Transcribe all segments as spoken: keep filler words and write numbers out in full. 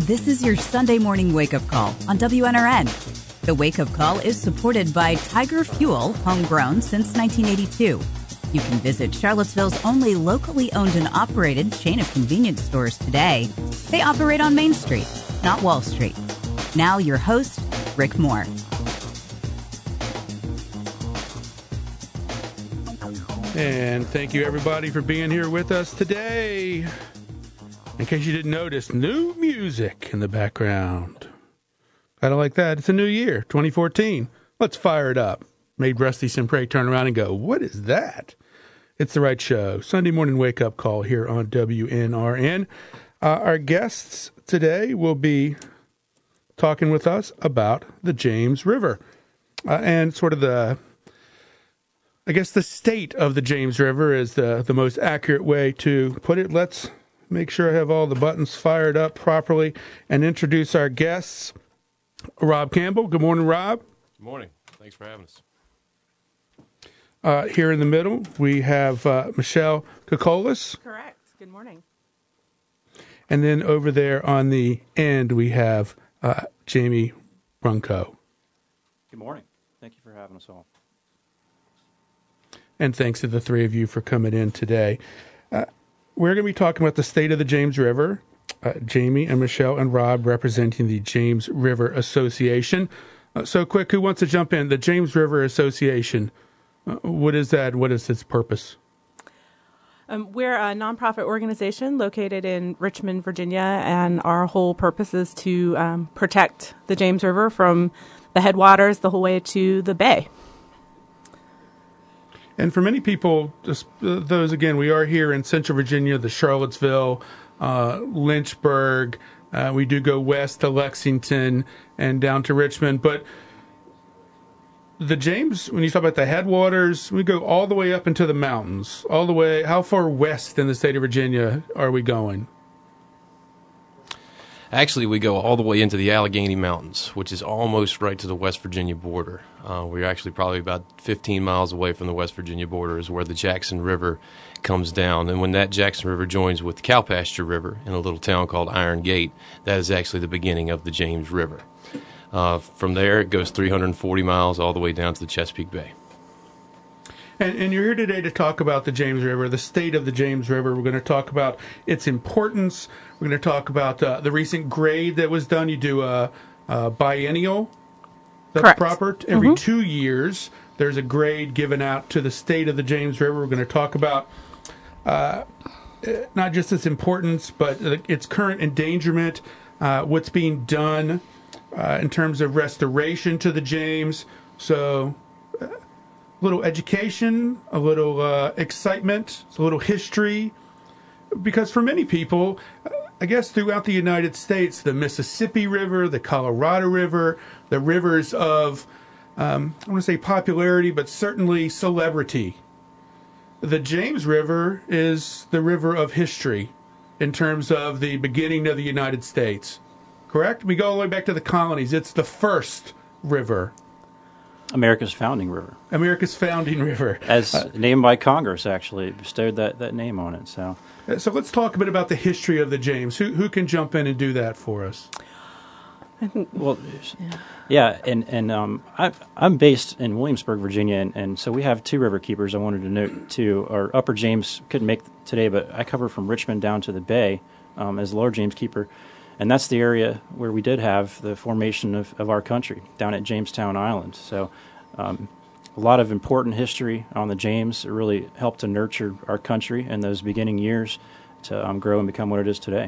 This is your Sunday morning wake-up call on W N R N. The wake-up call is supported by Tiger Fuel, homegrown since nineteen eighty-two. You can visit Charlottesville's only locally owned and operated chain of convenience stores today. They operate on Main Street, not Wall Street. Now your host, Rick Moore. And thank you, everybody, for being here with us today. In case you didn't notice, new music in the background. Kind of like that. It's a new year, twenty fourteen. Let's fire it up. Made Rusty Simpray turn around and go, what is that? It's the right show. Sunday morning wake-up call here on W N R N. Uh, our guests today will be talking with us about the James River uh, and sort of the... I guess the state of the James River is the, the most accurate way to put it. Let's make sure I have all the buttons fired up properly and introduce our guests. Rob Campbell. Good morning, Rob. Good morning. Thanks for having us. Uh, here in the middle, we have uh, Michelle Kokolas. Correct. Good morning. And then over there on the end, we have uh, Jamie Brunko. Good morning. Thank you for having us all. And thanks to the three of you for coming in today. Uh, we're going to be talking about the state of the James River. Uh, Jamie and Michelle and Rob representing the James River Association. Uh, so quick, who wants to jump in? The James River Association, uh, what is that? What is its purpose? Um, we're a nonprofit organization located in Richmond, Virginia, and our whole purpose is to um, protect the James River from the headwaters the whole way to the bay. And for many people, just, uh, those, again, we are here in Central Virginia, the Charlottesville, uh, Lynchburg. Uh, we do go west to Lexington and down to Richmond. But the James, when you talk about the headwaters, we go all the way up into the mountains. All the way, how far west in the state of Virginia are we going? Actually, we go all the way into the Allegheny Mountains, which is almost right to the West Virginia border. Uh, we're actually probably about fifteen miles away from the West Virginia border is where the Jackson River comes down. And when that Jackson River joins with the Cowpasture River in a little town called Iron Gate, that is actually the beginning of the James River. Uh, from there, it goes three hundred forty miles all the way down to the Chesapeake Bay. And, and you're here today to talk about the James River, the state of the James River. We're going to talk about its importance. We're going to talk about uh, the recent grade that was done. You do a, a biennial. That's Correct. proper. Every Mm-hmm. two years, there's a grade given out to the state of the James River. We're going to talk about uh, not just its importance, but its current endangerment, uh, what's being done uh, in terms of restoration to the James. So... Uh, A little education, a little uh, excitement, a little history. Because for many people, I guess throughout the United States, the Mississippi River, the Colorado River, the rivers of, um, I want to say popularity, but certainly celebrity. The James River is the river of history in terms of the beginning of the United States. Correct? We go all the way back to the colonies. It's the first river. America's founding river. America's founding river. As uh, named by Congress, actually, bestowed that, that name on it. So so let's talk a bit about the history of the James. Who who can jump in and do that for us? I think, Well, yeah, and, and um, I, I'm based in Williamsburg, Virginia, and, and so we have two river keepers I wanted to note, too. Our Upper James couldn't make today, but I cover from Richmond down to the Bay um, as Lower James keeper. And that's the area where we did have the formation of, of our country, down at Jamestown Island. So um, a lot of important history on the James. It really helped to nurture our country in those beginning years to um, grow and become what it is today.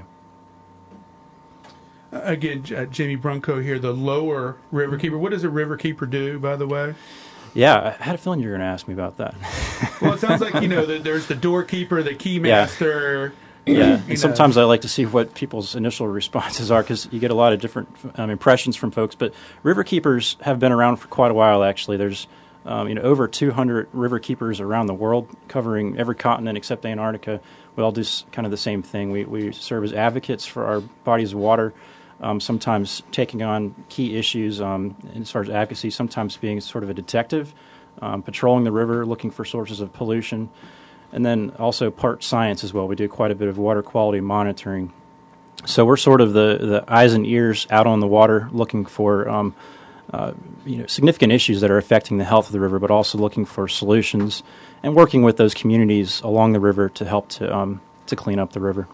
Uh, again, uh, Jamie Brunko here, the Lower River Keeper. What does a river keeper do, by the way? Yeah, I had a feeling you were going to ask me about that. Well, it sounds like, you know, the, there's the doorkeeper, the keymaster. Yeah. Yeah, You and sometimes I like to see what people's initial responses are because you get a lot of different um, impressions from folks. But river keepers have been around for quite a while, actually. There's um, you know over two hundred river keepers around the world, covering every continent except Antarctica. We all do s- kind of the same thing. We, we serve as advocates for our bodies of water, um, sometimes taking on key issues um, as far as advocacy, sometimes being sort of a detective, um, patrolling the river, looking for sources of pollution. And then also part science as well. We do quite a bit of water quality monitoring So we're sort of the, the eyes and ears out on the water, looking for um, uh, you know significant issues that are affecting the health of the river, but also looking for solutions and working with those communities along the river to help to um, to clean up the river.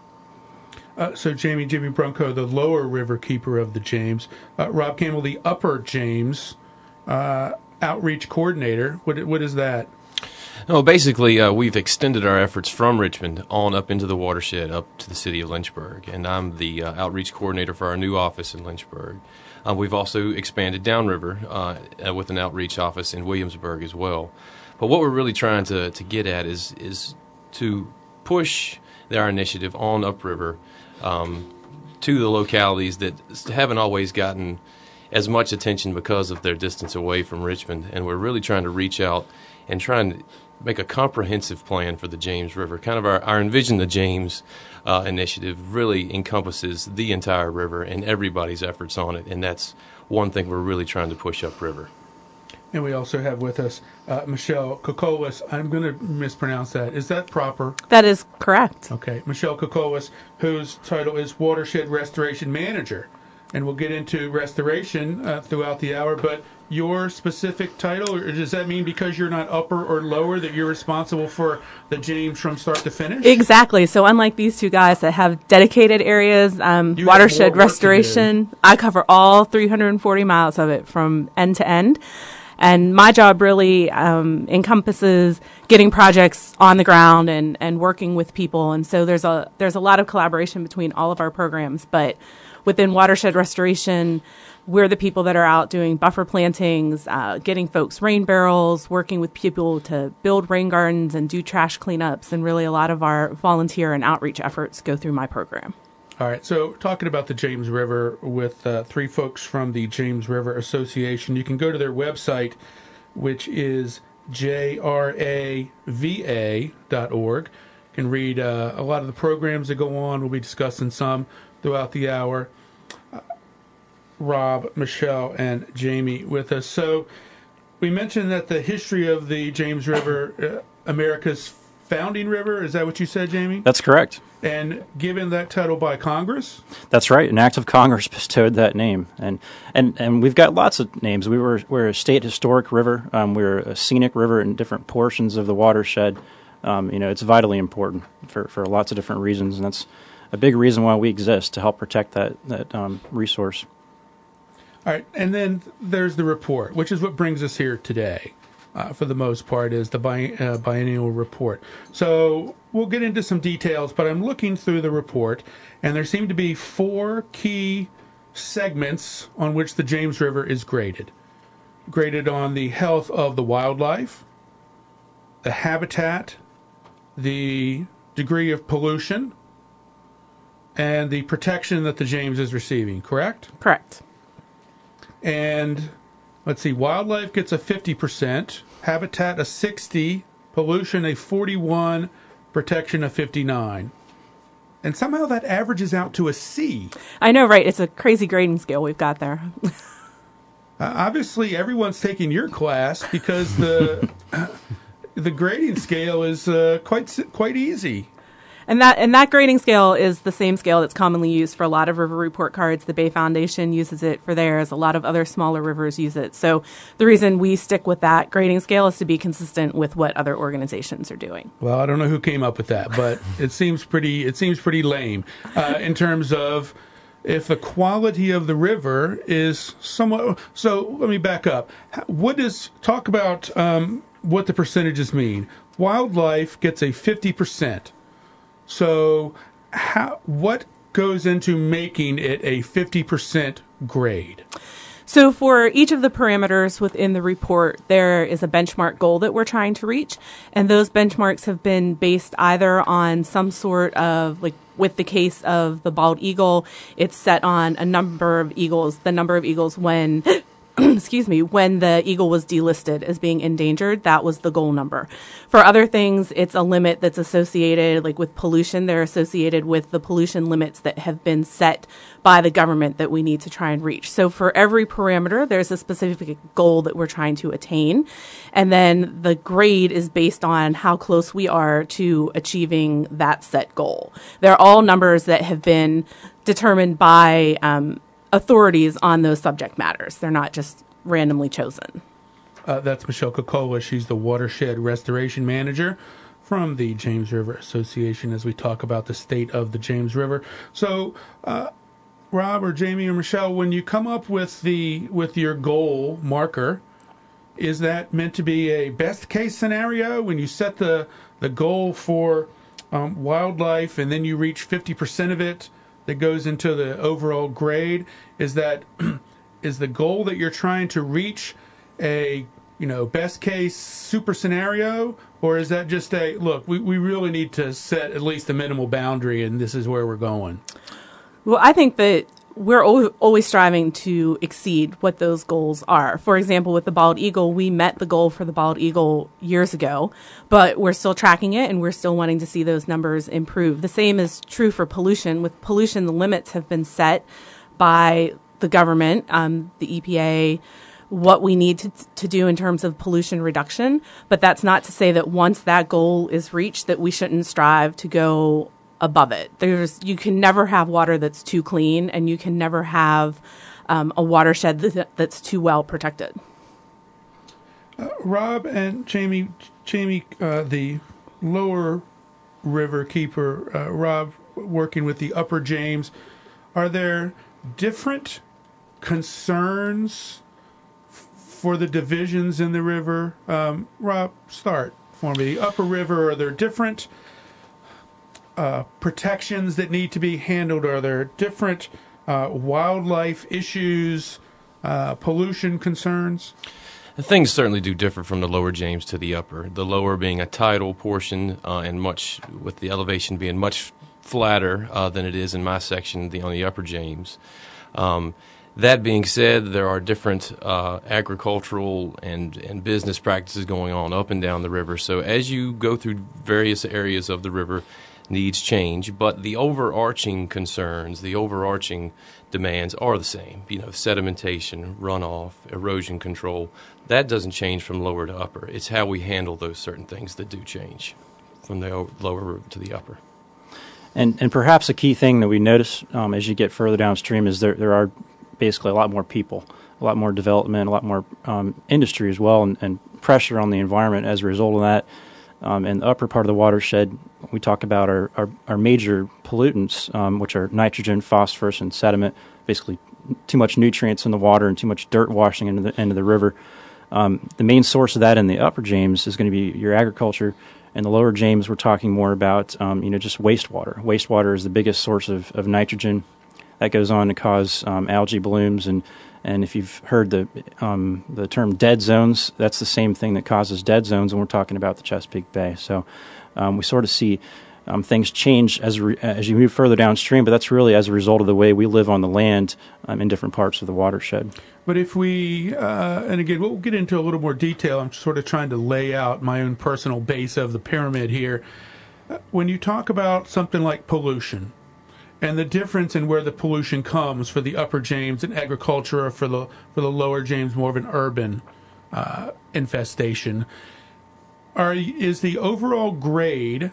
Uh, so Jamie, Jimmy Brunko, the lower river keeper of the James, uh, Rob Campbell, the upper James uh, outreach coordinator. What what is that? No, basically, uh, we've extended our efforts from Richmond on up into the watershed, up to the city of Lynchburg, and I'm the uh, outreach coordinator for our new office in Lynchburg. Uh, we've also expanded downriver uh, with an outreach office in Williamsburg as well. But what we're really trying to, to get at is is to push our initiative on upriver um, to the localities that haven't always gotten as much attention because of their distance away from Richmond, and we're really trying to reach out and trying to make a comprehensive plan for the James River. Kind of our, our Envision the James uh, initiative really encompasses the entire river and everybody's efforts on it, and that's one thing we're really trying to push upriver. And we also have with us uh, Michelle Kokowas. I'm going to mispronounce that. Is that proper? That is correct. Okay. Michelle Kokowas, whose title is Watershed Restoration Manager. And we'll get into restoration uh, throughout the hour, but your specific title, or does that mean because you're not upper or lower that you're responsible for the James from start to finish? Exactly. So unlike these two guys that have dedicated areas, um, You have watershed more work to restoration, I cover all three hundred forty miles of it from end to end. And my job really um, encompasses getting projects on the ground and, and working with people. And so there's a there's a lot of collaboration between all of our programs. But within watershed restoration, we're the people that are out doing buffer plantings, uh, getting folks rain barrels, working with people to build rain gardens and do trash cleanups. And really a lot of our volunteer and outreach efforts go through my program. All right, so talking about the James River with uh, three folks from the James River Association, you can go to their website, which is j r a v a dot org. You can read uh, a lot of the programs that go on. We'll be discussing some throughout the hour. Uh, Rob, Michelle, and Jamie with us. So we mentioned that the history of the James River, uh, America's founding river, is that what you said, Jamie? That's correct. And given that title by Congress? That's right. An act of Congress bestowed that name, and and, and we've got lots of names. We were we're a state historic river. Um, we're a scenic river in different portions of the watershed. Um, you know, it's vitally important for, for lots of different reasons, and that's a big reason why we exist, to help protect that that um, resource. All right, and then there's the report, which is what brings us here today. Uh, for the most part, is the bi- uh, biennial report. So we'll get into some details, but I'm looking through the report, and there seem to be four key segments on which the James River is graded. Graded on the health of the wildlife, the habitat, the degree of pollution, and the protection that the James is receiving, correct? Correct. And let's see, wildlife gets a fifty percent, habitat a sixty, pollution a forty-one, protection a fifty-nine. And somehow that averages out to a C. I know, right? It's a crazy grading scale we've got there. uh, obviously, everyone's taking your class because the the grading scale is uh, quite quite easy. And that and that grading scale is the same scale that's commonly used for a lot of river report cards. The Bay Foundation uses it for theirs. A lot of other smaller rivers use it. So the reason we stick with that grading scale is to be consistent with what other organizations are doing. Well, I don't know who came up with that, but it seems pretty it seems pretty lame uh, in terms of if the quality of the river is somewhat. So let me back up. What does talk about um, what the percentages mean? Wildlife gets a fifty percent. So how, what goes into making it a fifty percent grade? So for each of the parameters within the report, there is a benchmark goal that we're trying to reach. And those benchmarks have been based either on some sort of, like with the case of the bald eagle, it's set on a number of eagles, the number of eagles when excuse me, when the eagle was delisted as being endangered, that was the goal number. For other things, it's a limit that's associated, like with pollution, they're associated with the pollution limits that have been set by the government that we need to try and reach. So for every parameter, there's a specific goal that we're trying to attain. And then the grade is based on how close we are to achieving that set goal. They're all numbers that have been determined by um, authorities on those subject matters. They're not just randomly chosen. Uh, that's Michelle Kokola. She's the Watershed Restoration Manager from the James River Association as we talk about the state of the James River. So, uh, Rob or Jamie or Michelle, when you come up with the with your goal marker, is that meant to be a best case scenario when you set the, the goal for um, wildlife and then you reach fifty percent of it that goes into the overall grade? Is that is the goal that you're trying to reach a, you know, best case super scenario, or is that just a look, we, we really need to set at least a minimal boundary and this is where we're going? Well, I think that we're al- always striving to exceed what those goals are. For example, with the bald eagle, we met the goal for the bald eagle years ago, but we're still tracking it and we're still wanting to see those numbers improve. The same is true for pollution. With pollution, the limits have been set by the government, um, the E P A, what we need to, to do in terms of pollution reduction. But that's not to say that once that goal is reached, that we shouldn't strive to go above it. There's, you can never have water that's too clean, and you can never have um, a watershed that, that's too well protected. Uh, Rob and Jamie, Jamie, uh, the lower river keeper, uh, Rob, working with the upper James, are there different concerns f- for the divisions in the river? Um, Rob, start for me. The upper river, are there different Uh, protections that need to be handled? Are there different uh, wildlife issues, uh, pollution concerns? Things certainly do differ from the lower James to the upper. The lower being a tidal portion, uh, and much with the elevation being much flatter uh, than it is in my section, the on the upper James. Um, that being said, there are different uh, agricultural and, and business practices going on up and down the river. So as you go through various areas of the river, needs change, but the overarching concerns, the overarching demands are the same. You know, sedimentation, runoff, erosion control, that doesn't change from lower to upper. It's how we handle those certain things that do change from the o- lower to the upper. And and perhaps a key thing that we notice um, as you get further downstream is there there are basically a lot more people, a lot more development, a lot more um, industry as well, and, and pressure on the environment as a result of that. Um, in the upper part of the watershed, we talk about our, our, our major pollutants, um, which are nitrogen, phosphorus, and sediment, basically too much nutrients in the water and too much dirt washing into the, into the river. Um, the main source of that in the upper James is going to be your agriculture. In the lower James, we're talking more about um, you know just wastewater. Wastewater is the biggest source of, of nitrogen. That goes on to cause um, algae blooms, and And if you've heard the um, the term dead zones, that's the same thing that causes dead zones when we're talking about the Chesapeake Bay. So um, we sort of see um, things change as re- as you move further downstream, but that's really as a result of the way we live on the land um, in different parts of the watershed. But if we, uh, and again, we'll get into a little more detail. I'm sort of trying to lay out my own personal base of the pyramid here. Uh, when you talk about something like pollution, and the difference in where the pollution comes for the upper James and agriculture, or for the for the lower James, more of an urban uh, infestation. Are is the overall grade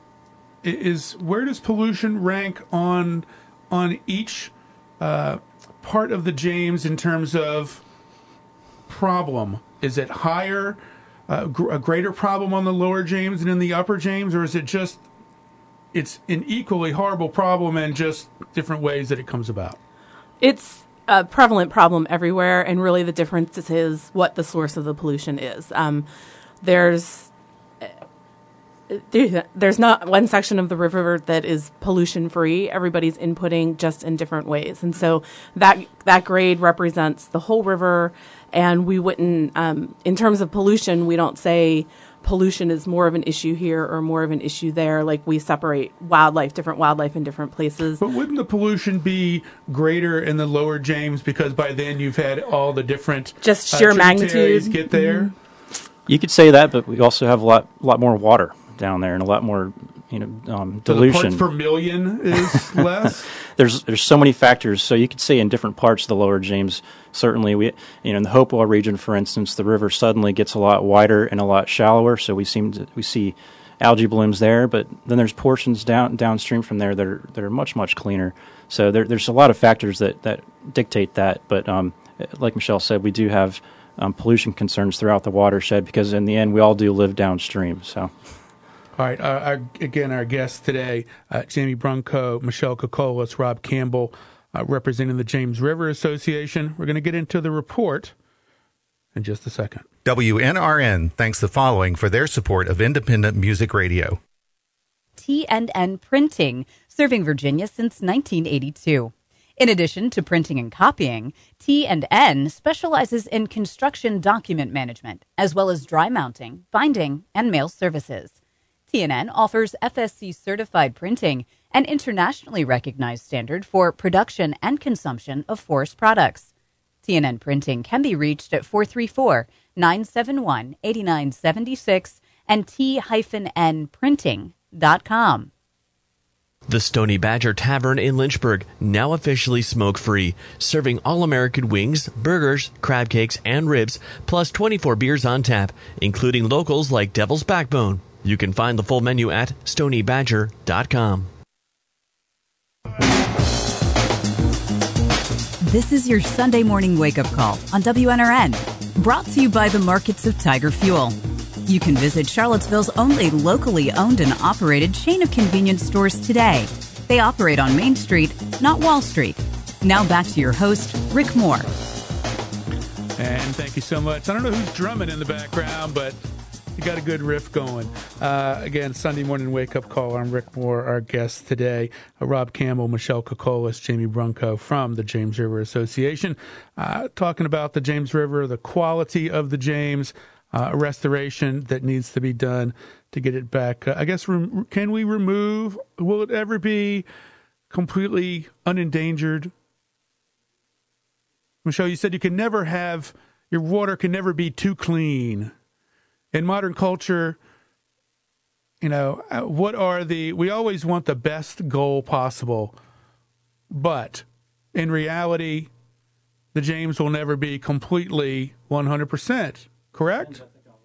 is where does pollution rank on on each uh, part of the James in terms of problem? Is it higher, uh, gr- a greater problem on the lower James than in the upper James, or is it just it's an equally horrible problem and just different ways that it comes about? It's a prevalent problem everywhere, and really the difference is what the source of the pollution is. Um, there's there's not one section of the river that is pollution free. Everybody's inputting just in different ways, and so that that grade represents the whole river. And we wouldn't, um, in terms of pollution, we don't say pollution is more of an issue here or more of an issue there. Like we separate wildlife, different wildlife in different places. But wouldn't the pollution be greater in the lower James because by then you've had all the different just sheer uh, magnitude get there? Mm-hmm. You could say that, but we also have a lot, lot more water down there and a lot more, you know, um, dilution. So the parts per million is less. There's there's so many factors. So you could say in different parts of the lower James, certainly we, you know, in the Hopewell region, for instance, the river suddenly gets a lot wider and a lot shallower. So we seem to, we see algae blooms there, but then there's portions down downstream from there that are that are much much cleaner. So there, there's a lot of factors that, that dictate that. But um, like Michelle said, we do have um, pollution concerns throughout the watershed because in the end we all do live downstream. So. All right. Uh, our, again, our guests today, uh, Jamie Brunko, Michelle Kokolas, Rob Campbell, uh, representing the James River Association. We're going to get into the report in just a second. W N R N thanks the following for their support of independent music radio. T and N Printing, serving Virginia since nineteen eighty-two. In addition to printing and copying, T and N specializes in construction document management, as well as dry mounting, binding, and mail services. T and N offers F S C-certified printing, an internationally recognized standard for production and consumption of forest products. T and N Printing can be reached at four three four, nine seven one, eight nine seven six and T N printing dot com. The Stony Badger Tavern in Lynchburg, now officially smoke-free, serving all-American wings, burgers, crab cakes, and ribs, plus twenty-four beers on tap, including locals like Devil's Backbone. You can find the full menu at stony badger dot com. This is your Sunday morning wake-up call on W N R N, brought to you by the markets of Tiger Fuel. You can visit Charlottesville's only locally owned and operated chain of convenience stores today. They operate on Main Street, not Wall Street. Now back to your host, Rick Moore. And thank you so much. I don't know who's drumming in the background, but you got a good riff going. Uh, again, Sunday morning wake-up call. I'm Rick Moore, our guest today. Uh, Rob Campbell, Michelle Kokolas, Jamie Brunko from the James River Association. Uh, talking about the James River, the quality of the James, uh, restoration that needs to be done to get it back. Uh, I guess, rem- can we remove, will it ever be completely unendangered? Michelle, you said you can never have, your water can never be too clean. In modern culture, you know, what are the, we always want the best goal possible, but in reality, the James will never be completely one hundred percent, correct?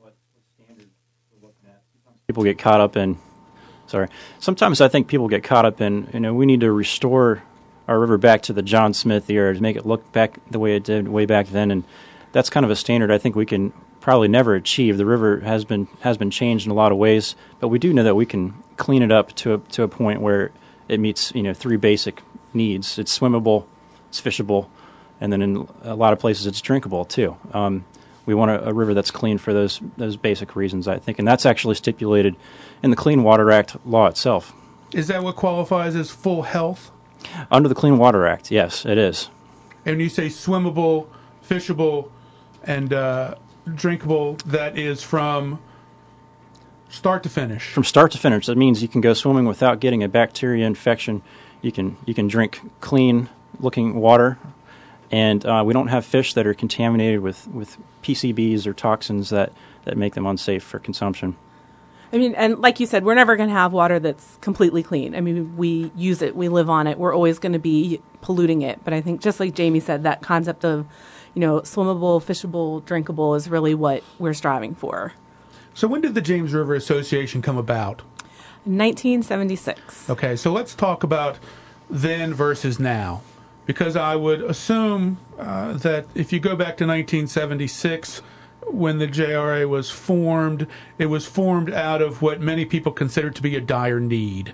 People get caught up in, sorry, sometimes I think people get caught up in, you know, we need to restore our river back to the John Smith era to make it look back the way it did way back then, and that's kind of a standard I think we can probably never achieve. The river has been has been changed in a lot of ways, but we do know that we can clean it up to a, to a point where it meets, you know, three basic needs. It's swimmable, it's fishable, and then in a lot of places it's drinkable too. Um, we want a, a river that's clean for those those basic reasons, I think, and that's actually stipulated in the Clean Water Act law itself. Is that what qualifies as full health? Under the Clean Water Act, yes, it is. And when you say swimmable, fishable, and uh, drinkable, that is from start to finish. From start to finish. That means you can go swimming without getting a bacteria infection. You can you can drink clean looking water, and uh, we don't have fish that are contaminated with, with P C Bs or toxins that, that make them unsafe for consumption. I mean, and like you said, we're never going to have water that's completely clean. I mean, we use it, we live on it, we're always going to be polluting it. But I think just like Jamie said, that concept of, you know, swimmable, fishable, drinkable is really what we're striving for. So when did the James River Association come about? nineteen seventy-six. Okay, so let's talk about then versus now. Because I would assume uh, that if you go back to nineteen seventy-six, when the J R A was formed, it was formed out of what many people consider to be a dire need.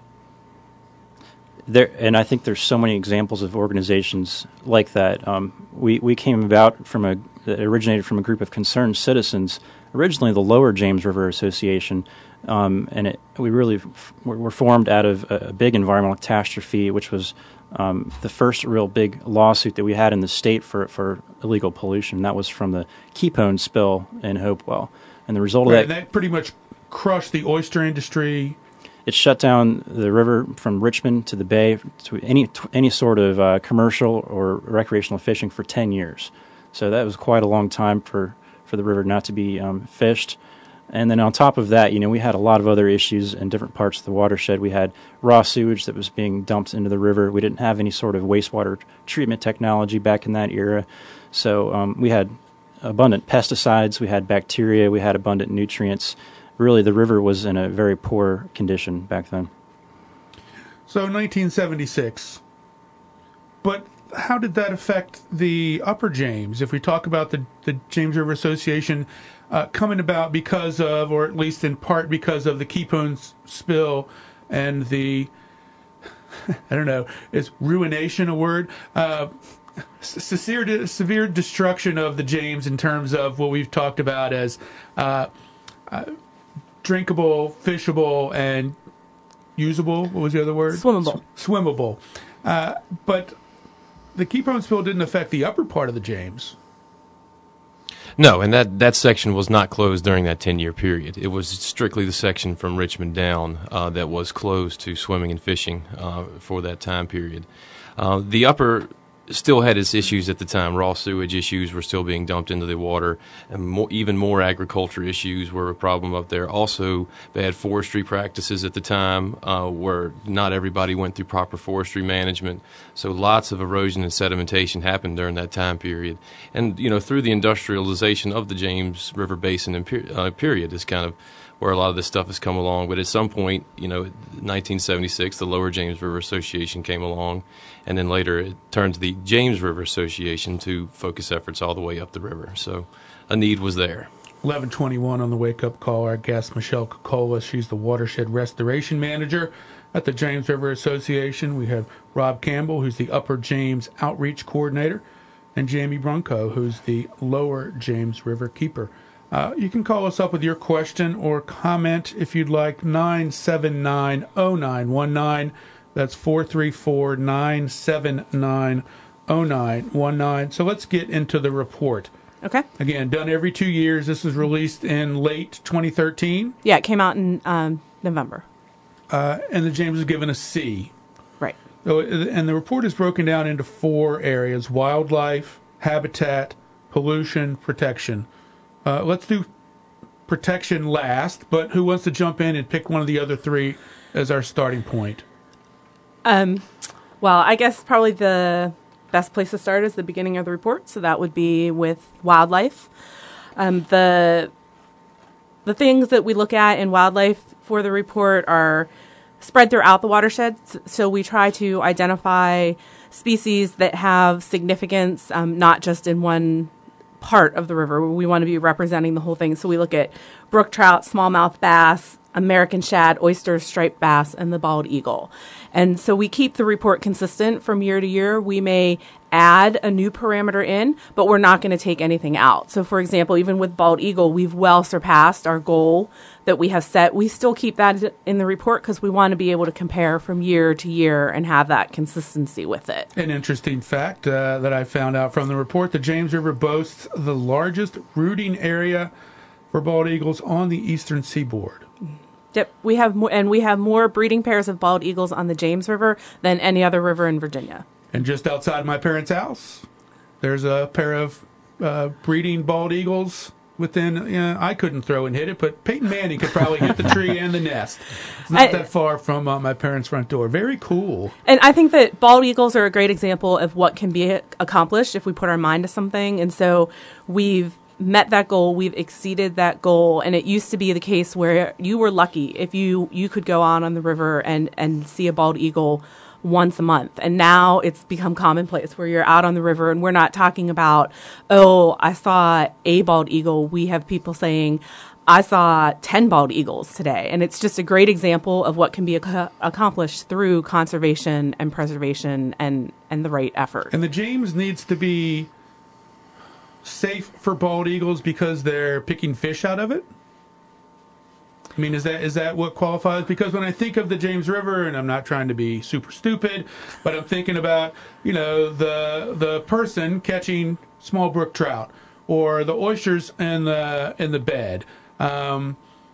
There, and I think there's so many examples of organizations like that. Um, we we came about from a it originated from a group of concerned citizens. Originally, the Lower James River Association, um, and it, we really f- were formed out of a, a big environmental catastrophe, which was um, the first real big lawsuit that we had in the state for for illegal pollution. That was from the Keepone spill in Hopewell, and the result Right, of and that that pretty much crushed the oyster industry. It shut down the river from Richmond to the bay to any any sort of uh, commercial or recreational fishing for ten years. So that was quite a long time for, for the river not to be um, fished. And then on top of that, you know, we had a lot of other issues in different parts of the watershed. We had raw sewage that was being dumped into the river. We didn't have any sort of wastewater treatment technology back in that era. So um, we had abundant pesticides, we had bacteria, we had abundant nutrients. Really, the river was in a very poor condition back then. So nineteen seventy-six. But how did that affect the Upper James? If we talk about the, the James River Association uh, coming about because of, or at least in part because of the Keystone spill and the, I don't know, is ruination a word? Uh, severe, severe destruction of the James in terms of what we've talked about as uh, uh, drinkable, fishable, and usable. What was the other word? Swimmable. S- swimmable. Uh, but the Keystone spill didn't affect the upper part of the James. No, and that, that section was not closed during that ten-year period. It was strictly the section from Richmond down uh, that was closed to swimming and fishing uh, for that time period. Uh, the upper still had its issues at the time. Raw sewage issues were still being dumped into the water, and more, even more agriculture issues were a problem up there. Also, bad forestry practices at the time, uh, where not everybody went through proper forestry management. So lots of erosion and sedimentation happened during that time period. And, you know, through the industrialization of the James River Basin and per- uh, period is kind of where a lot of this stuff has come along. But at some point, you know, nineteen seventy-six, the Lower James River Association came along, and then later it turned to the James River Association to focus efforts all the way up the river. So a need was there. eleven twenty-one on the wake-up call. Our guest, Michelle Cocola. She's the Watershed Restoration Manager at the James River Association. We have Rob Campbell, who's the Upper James Outreach Coordinator, and Jamie Brunko, who's the Lower James River Keeper. Uh, you can call us up with your question or comment if you'd like, nine seven nine, oh nine one nine. That's four three four, nine seven nine, oh nine one nine. So let's get into the report. Okay. Again, done every two years. This was released in late twenty thirteen. Yeah, it came out in um, November. Uh, and the James was given a C. Right. So, and the report is broken down into four areas: wildlife, habitat, pollution, protection. Uh, let's do protection last, but who wants to jump in and pick one of the other three as our starting point? Um, well, I guess probably the best place to start is the beginning of the report. So that would be with wildlife. Um, the the things that we look at in wildlife for the report are spread throughout the watershed. So we try to identify species that have significance, um, not just in one part of the river. We want to be representing the whole thing. So we look at brook trout, smallmouth bass, American shad, oysters, striped bass, and the bald eagle. And so we keep the report consistent from year to year. We may add a new parameter in, but we're not going to take anything out. So for example, even with bald eagle, we've well surpassed our goal that we have set. We still keep that in the report because we want to be able to compare from year to year and have that consistency with it. An interesting fact uh, that I found out from the report, the James River boasts the largest rooting area for bald eagles on the eastern seaboard. Yep, we have more, and we have more breeding pairs of bald eagles on the James River than any other river in Virginia. And just outside my parents' house, there's a pair of uh, breeding bald eagles within, you know, I couldn't throw and hit it, but Peyton Manning could probably hit the tree and the nest. It's not I, that far from uh, my parents' front door. Very cool. And I think that bald eagles are a great example of what can be accomplished if we put our mind to something. And so we've met that goal, we've exceeded that goal, and it used to be the case where you were lucky if you, you could go out on the river and, and see a bald eagle once a month. And now it's become commonplace where you're out on the river and we're not talking about, oh, I saw a bald eagle. We have people saying, I saw ten bald eagles today. And it's just a great example of what can be ac- accomplished through conservation and preservation and, and the right effort. And the James needs to be safe for bald eagles because they're picking fish out of it? I mean, is that is that what qualifies? Because when I think of the James River, and I'm not trying to be super stupid, but I'm thinking about, you know, the the person catching small brook trout or the oysters in the in the bed. Um,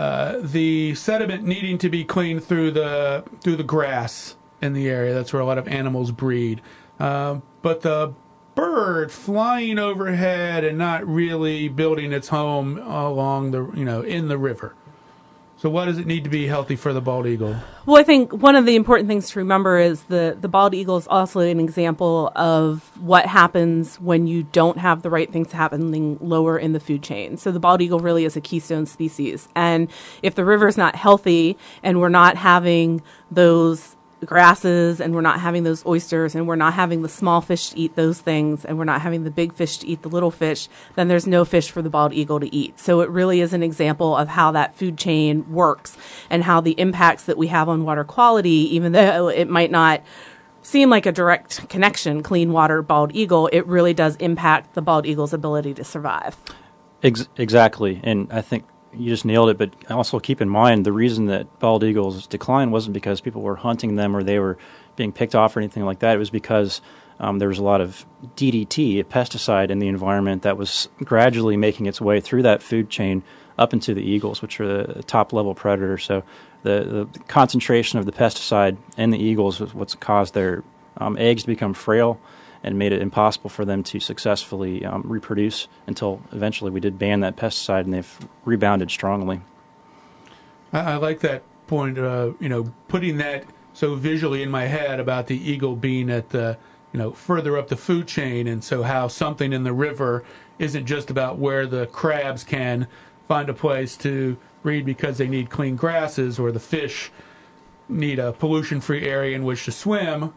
uh, the sediment needing to be cleaned through the through the grass in the area. That's where a lot of animals breed. Uh, but the bird flying overhead and not really building its home along the, you know, in the river. So what does it need to be healthy for the bald eagle? Well, I think one of the important things to remember is the, the bald eagle is also an example of what happens when you don't have the right things happening lower in the food chain. So the bald eagle really is a keystone species. And if the river is not healthy and we're not having those grasses and we're not having those oysters and we're not having the small fish to eat those things and we're not having the big fish to eat the little fish, then there's no fish for the bald eagle to eat. So it really is an example of how that food chain works and how the impacts that we have on water quality, even though it might not seem like a direct connection, clean water, bald eagle, it really does impact the bald eagle's ability to survive. Ex- exactly. And I think you just nailed it, but also keep in mind the reason that bald eagles declined wasn't because people were hunting them or they were being picked off or anything like that. It was because um, there was a lot of D D T, a pesticide, in the environment that was gradually making its way through that food chain up into the eagles, which are the top-level predators. So the, the concentration of the pesticide in the eagles was what's caused their um, eggs to become frail and made it impossible for them to successfully um, reproduce until eventually we did ban that pesticide, and they've rebounded strongly. I, I like that point, uh, you know, putting that so visually in my head about the eagle being at the, you know, further up the food chain, and so how something in the river isn't just about where the crabs can find a place to breed because they need clean grasses or the fish need a pollution-free area in which to swim.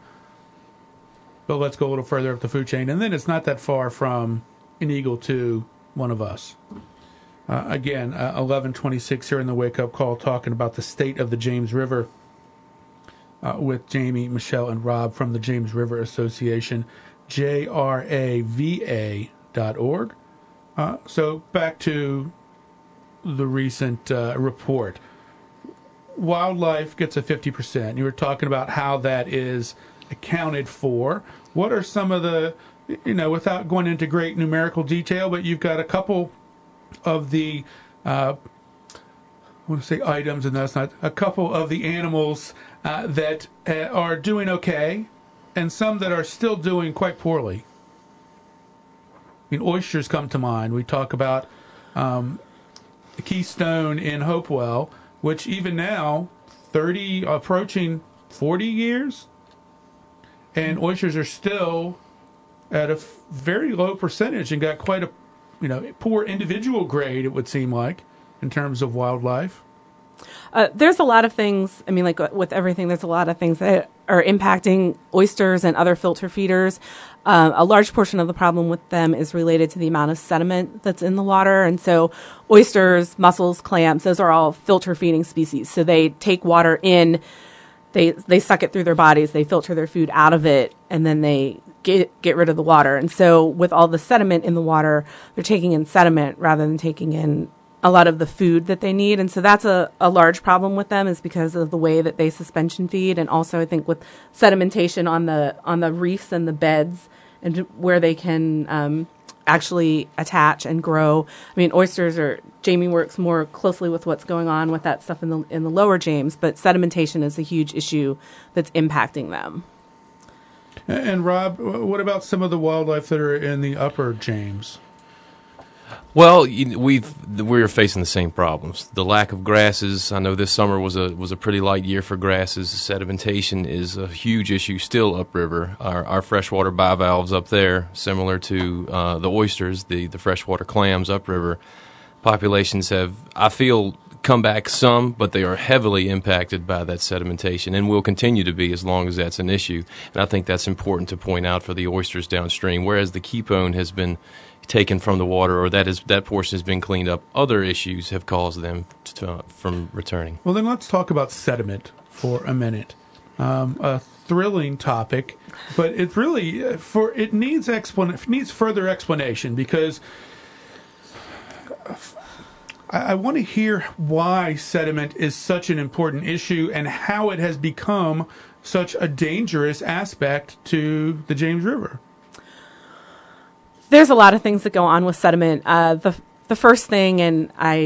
But let's go a little further up the food chain. And then it's not that far from an eagle to one of us. Uh, again, uh, eleven twenty-six here in the Wake Up Call, talking about the state of the James River uh, with Jamie, Michelle, and Rob from the James River Association, J R A V A dot org. Uh, so back to the recent uh, report. Wildlife gets a fifty percent. You were talking about how that is accounted for. What are some of the, you know, without going into great numerical detail, but you've got a couple of the, uh, I want to say items, and that's not, a couple of the animals uh, that uh, are doing okay, and some that are still doing quite poorly. I mean, oysters come to mind. We talk about um, the Keystone in Hopewell, which even now, thirty, approaching forty years, and oysters are still at a f- very low percentage and got quite a, you know, poor individual grade, it would seem like, in terms of wildlife. Uh, there's a lot of things, I mean, like with everything, there's a lot of things that are impacting oysters and other filter feeders. Uh, a large portion of the problem with them is related to the amount of sediment that's in the water. And so oysters, mussels, clams, those are all filter feeding species. So they take water in, they they suck it through their bodies, they filter their food out of it, and then they get get rid of the water. And so with all the sediment in the water, they're taking in sediment rather than taking in a lot of the food that they need. And so that's a, a large problem with them, is because of the way that they suspension feed, and also I think with sedimentation on the on the reefs and the beds and where they can um, actually attach and grow. I mean, oysters are, Jamie works more closely with what's going on with that stuff in the in the lower James, but sedimentation is a huge issue that's impacting them. And Rob, what about some of the wildlife that are in the upper James? Well, we've we're facing the same problems. The lack of grasses. I know this summer was a was a pretty light year for grasses. Sedimentation is a huge issue still upriver. Our our freshwater bivalves up there, similar to uh, the oysters, the the freshwater clams upriver, populations have, I feel, come back some, but they are heavily impacted by that sedimentation and will continue to be as long as that's an issue. And I think that's important to point out for the oysters downstream. Whereas the keepone has been taken from the water, or that is that portion has been cleaned up, other issues have caused them to, uh, from returning. Well, then let's talk about sediment for a minute. Um, a thrilling topic, but it really uh, for it needs explan- needs further explanation, because I, I want to hear why sediment is such an important issue and how it has become such a dangerous aspect to the James River. There's a lot of things that go on with sediment. Uh, the the first thing, and I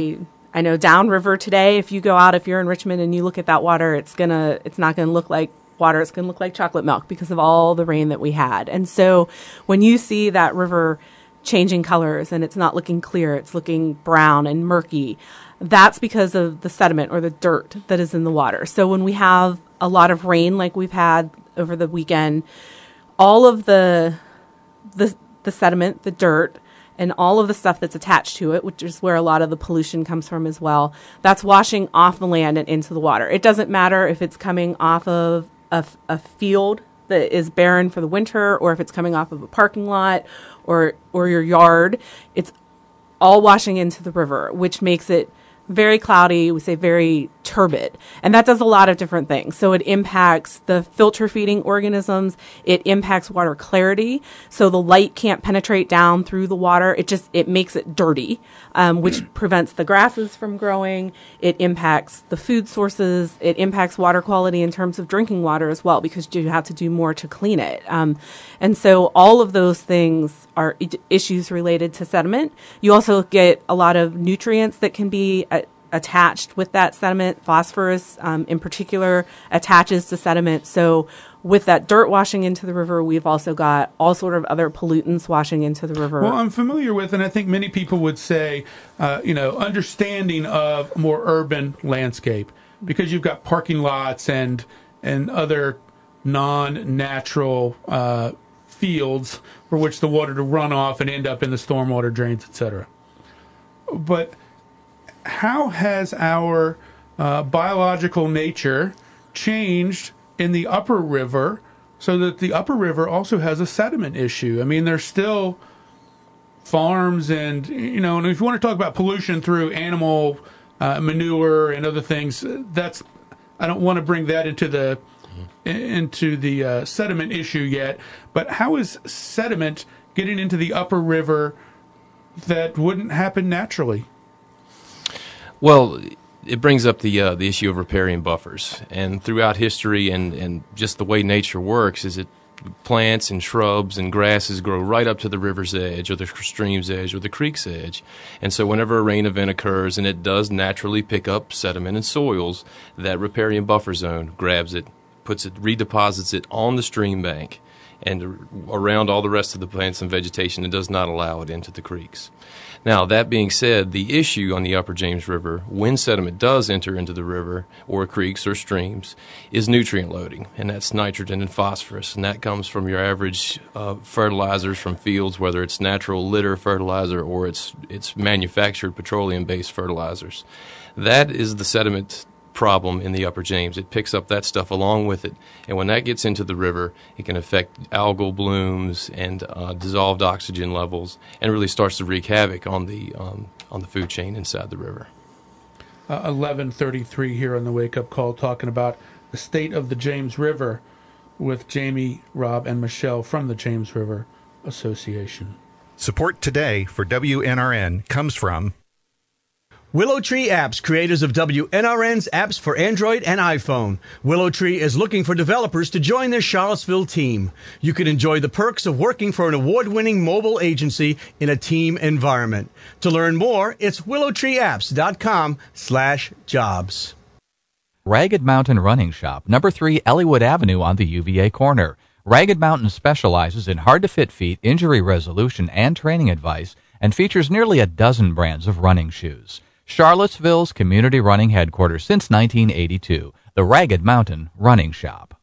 I know downriver today, if you go out, if you're in Richmond and you look at that water, it's gonna, it's not gonna look like water. It's gonna look like chocolate milk because of all the rain that we had. And so when you see that river changing colors and it's not looking clear, it's looking brown and murky, that's because of the sediment or the dirt that is in the water. So when we have a lot of rain like we've had over the weekend, all of the the, the sediment, the dirt, and all of the stuff that's attached to it, which is where a lot of the pollution comes from as well, that's washing off the land and into the water. It doesn't matter if it's coming off of a, a field that is barren for the winter or if it's coming off of a parking lot or or your yard. It's all washing into the river, which makes it very cloudy, we say very turbid. And that does a lot of different things. So it impacts the filter feeding organisms. It impacts water clarity. So the light can't penetrate down through the water. It just, it makes it dirty, um, which prevents the grasses from growing. It impacts the food sources. It impacts water quality in terms of drinking water as well, because you have to do more to clean it. Um, and so all of those things are I- issues related to sediment. You also get a lot of nutrients that can be uh, attached with that sediment. Phosphorus, um, in particular, attaches to sediment. So with that dirt washing into the river, we've also got all sort of other pollutants washing into the river. Well, I'm familiar with, and I think many people would say, uh, you know, understanding of a more urban landscape, because you've got parking lots and and other non-natural uh, fields for which the water to run off and end up in the stormwater drains, et cetera. But how has our uh, biological nature changed in the upper river so that the upper river also has a sediment issue? I mean, there's still farms and, you know, and if you want to talk about pollution through animal uh, manure and other things, that's, I don't want to bring that into the into the uh, sediment issue yet. But how is sediment getting into the upper river that wouldn't happen naturally? Well, it brings up the uh, the issue of riparian buffers, and throughout history and, and just the way nature works is that plants and shrubs and grasses grow right up to the river's edge or the stream's edge or the creek's edge. And so whenever a rain event occurs and it does naturally pick up sediment and soils, that riparian buffer zone grabs it, puts it, redeposits it on the stream bank and around all the rest of the plants and vegetation, and does not allow it into the creeks. Now, that being said, the issue on the upper James River, when sediment does enter into the river or creeks or streams, is nutrient loading, and that's nitrogen and phosphorus, and that comes from your average uh, fertilizers from fields, whether it's natural litter fertilizer or it's it's manufactured petroleum-based fertilizers. That is the sediment problem in the upper James. It picks up that stuff along with it, and when that gets into the river, it can affect algal blooms and uh, dissolved oxygen levels, and really starts to wreak havoc on the um, on the food chain inside the river. Uh, eleven thirty-three here on the Wake Up Call, talking about the state of the James River with Jamie, Rob, and Michelle from the James River Association. Support today for W N R N comes from Willow Tree Apps, creators of W N R N's apps for Android and iPhone. Willow Tree is looking for developers to join their Charlottesville team. You can enjoy the perks of working for an award-winning mobile agency in a team environment. To learn more, it's willowtreeapps.com slash jobs. Ragged Mountain Running Shop, number three Elliowood Avenue on the U V A corner. Ragged Mountain specializes in hard-to-fit feet, injury resolution, and training advice, and features nearly a dozen brands of running shoes. Charlottesville's community running headquarters since nineteen eighty-two, the Ragged Mountain Running Shop.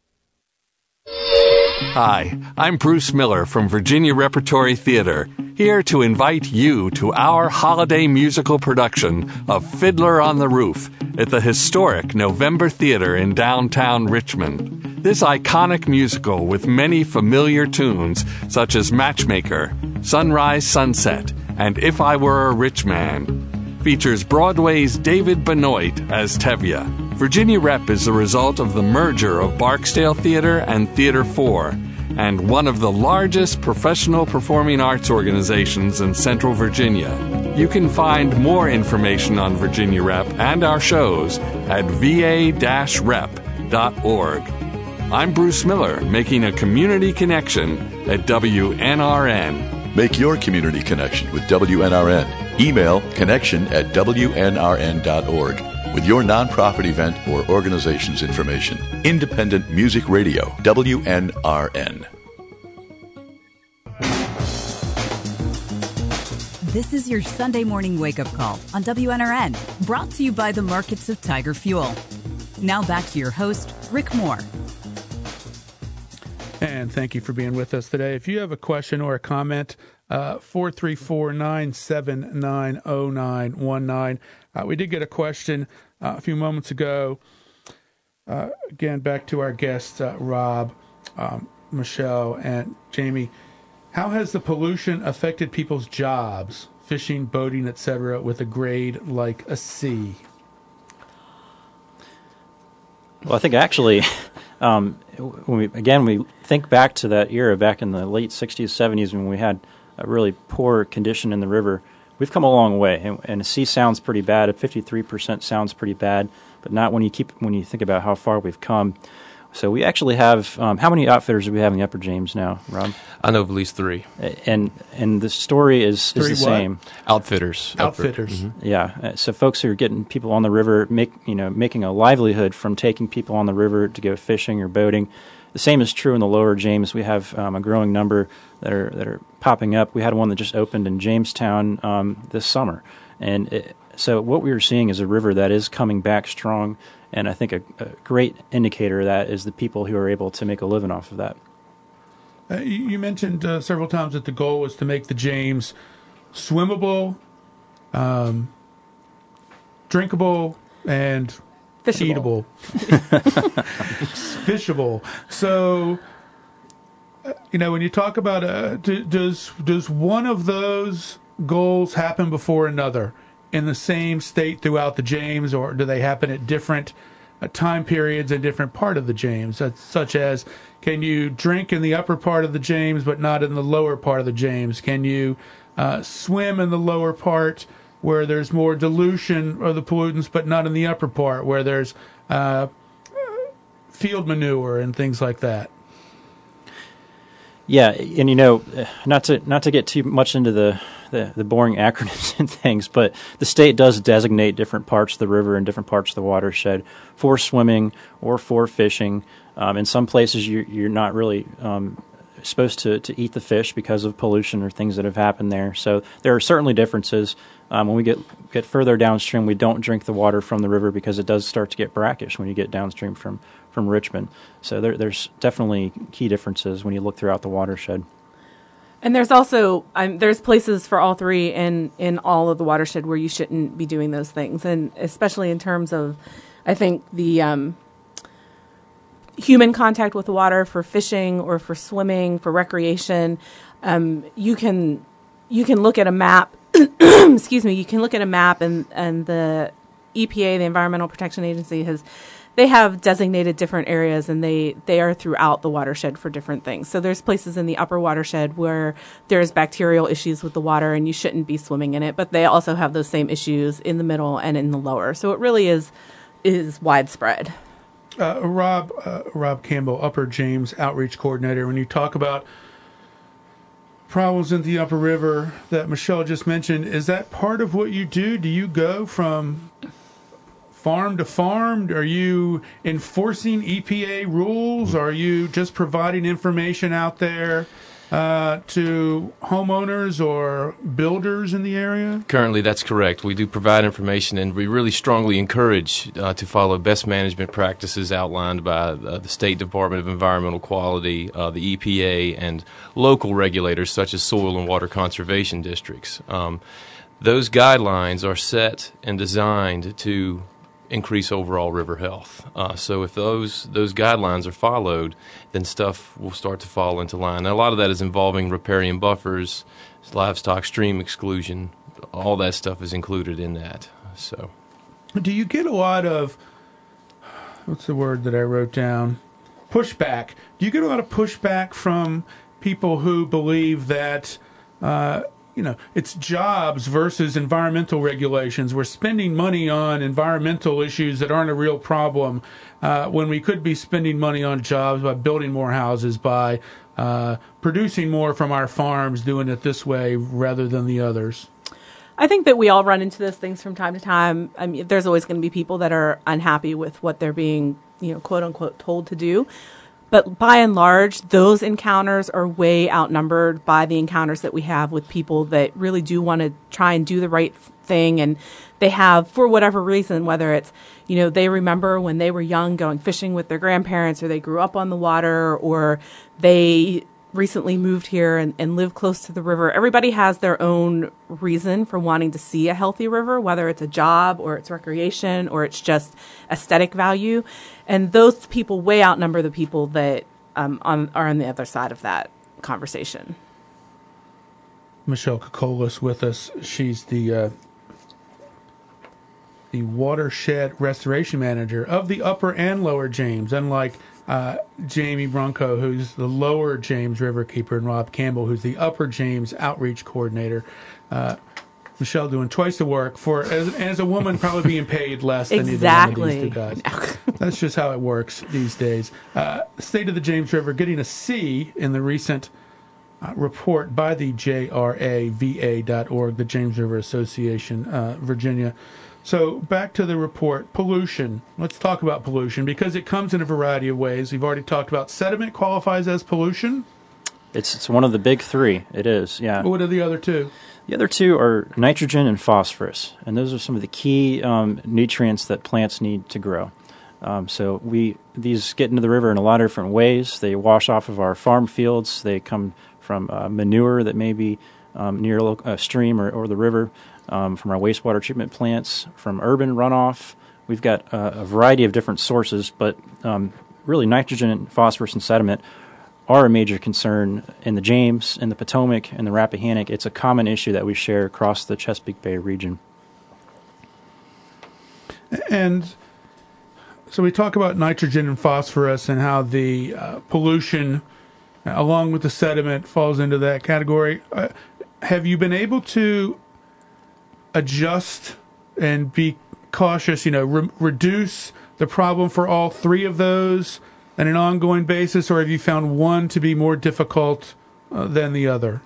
Hi, I'm Bruce Miller from Virginia Repertory Theater, here to invite you to our holiday musical production of Fiddler on the Roof at the historic November Theater in downtown Richmond. This iconic musical with many familiar tunes such as Matchmaker, Sunrise Sunset, and If I Were a Rich Man features Broadway's David Benoit as Tevye. Virginia Rep is the result of the merger of Barksdale Theater and Theater four, and one of the largest professional performing arts organizations in Central Virginia. You can find more information on Virginia Rep and our shows at v a dash rep dot org. I'm Bruce Miller, making a community connection at W N R N. Make your community connection with W N R N. Email connection at W N R N dot org with your nonprofit event or organization's information. Independent Music Radio, W N R N. This is your Sunday morning wake-up call on W N R N, brought to you by the markets of Tiger Fuel. Now back to your host, Rick Moore. And thank you for being with us today. If you have a question or a comment, uh, four three four, nine seven nine, zero nine one nine. Uh, we did get a question uh, a few moments ago. Uh, again, back to our guests, uh, Rob, um, Michelle, and Jamie. How has the pollution affected people's jobs, fishing, boating, et cetera, with a grade like a C? Well, I think actually, um, when we, again, we think back to that era back in the late sixties, seventies, when we had a really poor condition in the river. We've come a long way, and, and a C sounds pretty bad. A fifty-three percent sounds pretty bad, but not when you keep when you think about how far we've come. So we actually have, um, how many outfitters do we have in the Upper James now, Rob? I know of at least three. And and the story is, Three is the what? same. Outfitters. Outfitters. Mm-hmm. Yeah. Uh, So folks who are getting people on the river, make you know, making a livelihood from taking people on the river to go fishing or boating. The same is true in the Lower James. We have um, a growing number that are that are popping up. We had one that just opened in Jamestown um, this summer, and it, so what we are seeing is a river that is coming back strong. And I think a, a great indicator of that is the people who are able to make a living off of that. Uh, you, you mentioned uh, several times that the goal was to make the James swimmable, um, drinkable, and Fishable. eatable. Fishable. So, uh, you know, when you talk about uh, do, does does one of those goals happen before another in the same state throughout the James, or do they happen at different uh, time periods in different part of the James? That's such as, can you drink in the upper part of the James but not in the lower part of the James? Can you uh, swim in the lower part where there's more dilution of the pollutants but not in the upper part where there's uh, field manure and things like that? Yeah, and you know, not to not to get too much into the, the, the boring acronyms and things, but the state does designate different parts of the river and different parts of the watershed for swimming or for fishing. Um, in some places, you, you're not really um, supposed to, to eat the fish because of pollution or things that have happened there. So there are certainly differences. Um, when we get get further downstream, we don't drink the water from the river because it does start to get brackish when you get downstream from, from Richmond. So there, there's definitely key differences when you look throughout the watershed. And there's also um, there's places for all three in, in all of the watershed where you shouldn't be doing those things, and especially in terms of, I think, the um, human contact with the water for fishing or for swimming, for recreation. Um, you can you can look at a map. excuse me. You can look at a map, and, and the E P A, the Environmental Protection Agency, has they have designated different areas, and they, they are throughout the watershed for different things. So there's places in the upper watershed where there's bacterial issues with the water, and you shouldn't be swimming in it. But they also have those same issues in the middle and in the lower. So it really is is widespread. Uh, Rob uh, Rob Campbell, Upper James Outreach Coordinator. When you talk about problems in the upper river that Michelle just mentioned, is that part of what you do? Do you go from farm to farm? Are you enforcing E P A rules? Are you just providing information out there uh, to homeowners or builders in the area? Currently, that's correct. We do provide information, and we really strongly encourage uh, to follow best management practices outlined by uh, the State Department of Environmental Quality, uh, the E P A, and local regulators such as soil and water conservation districts. Um, those guidelines are set and designed to increase overall river health. Uh, so if those those guidelines are followed, then stuff will start to fall into line. Now, a lot of that is involving riparian buffers, livestock stream exclusion. All that stuff is included in that. So, do you get a lot of, what's the word that I wrote down? Pushback. Do you get a lot of pushback from people who believe that uh, you know, it's jobs versus environmental regulations. We're spending money on environmental issues that aren't a real problem uh, when we could be spending money on jobs by building more houses, by uh, producing more from our farms, doing it this way rather than the others. I think that we all run into those things from time to time. I mean, there's always going to be people that are unhappy with what they're being, you know, quote unquote, told to do. But by and large, those encounters are way outnumbered by the encounters that we have with people that really do want to try and do the right thing. And they have, for whatever reason, whether it's, you know, they remember when they were young going fishing with their grandparents, or they grew up on the water, or they recently moved here and, and live close to the river. Everybody has their own reason for wanting to see a healthy river, whether it's a job or it's recreation or it's just aesthetic value. And those people way outnumber the people that um, on, are on the other side of that conversation. Michelle Kokolas with us. She's the uh, the watershed restoration manager of the Upper and Lower James, unlike Uh, Jamie Bronco, who's the Lower James River Keeper, and Rob Campbell, who's the Upper James Outreach Coordinator. Uh, Michelle doing twice the work for, as, as a woman, probably being paid less than exactly. either one of these two guys. That's just how it works these days. Uh, State of the James River getting a C in the recent uh, report by the J R A V A dot org, the James River Association, uh, Virginia. So back to the report, pollution. Let's talk about pollution because it comes in a variety of ways. We've already talked about sediment qualifies as pollution. It's it's one of the big three. It is, yeah. What are the other two? The other two are nitrogen and phosphorus, and those are some of the key um, nutrients that plants need to grow. Um, so we these get into the river in a lot of different ways. They wash off of our farm fields. They come from uh, manure that may be um, near a uh, stream or, or the river. Um, from our wastewater treatment plants, from urban runoff. We've got uh, a variety of different sources, but um, really nitrogen and phosphorus and sediment are a major concern in the James, in the Potomac, and the Rappahannock. It's a common issue that we share across the Chesapeake Bay region. And so we talk about nitrogen and phosphorus and how the uh, pollution, uh, along with the sediment, falls into that category. Uh, have you been able to adjust and be cautious, you know, re- reduce the problem for all three of those on an ongoing basis, or have you found one to be more difficult uh, than the other?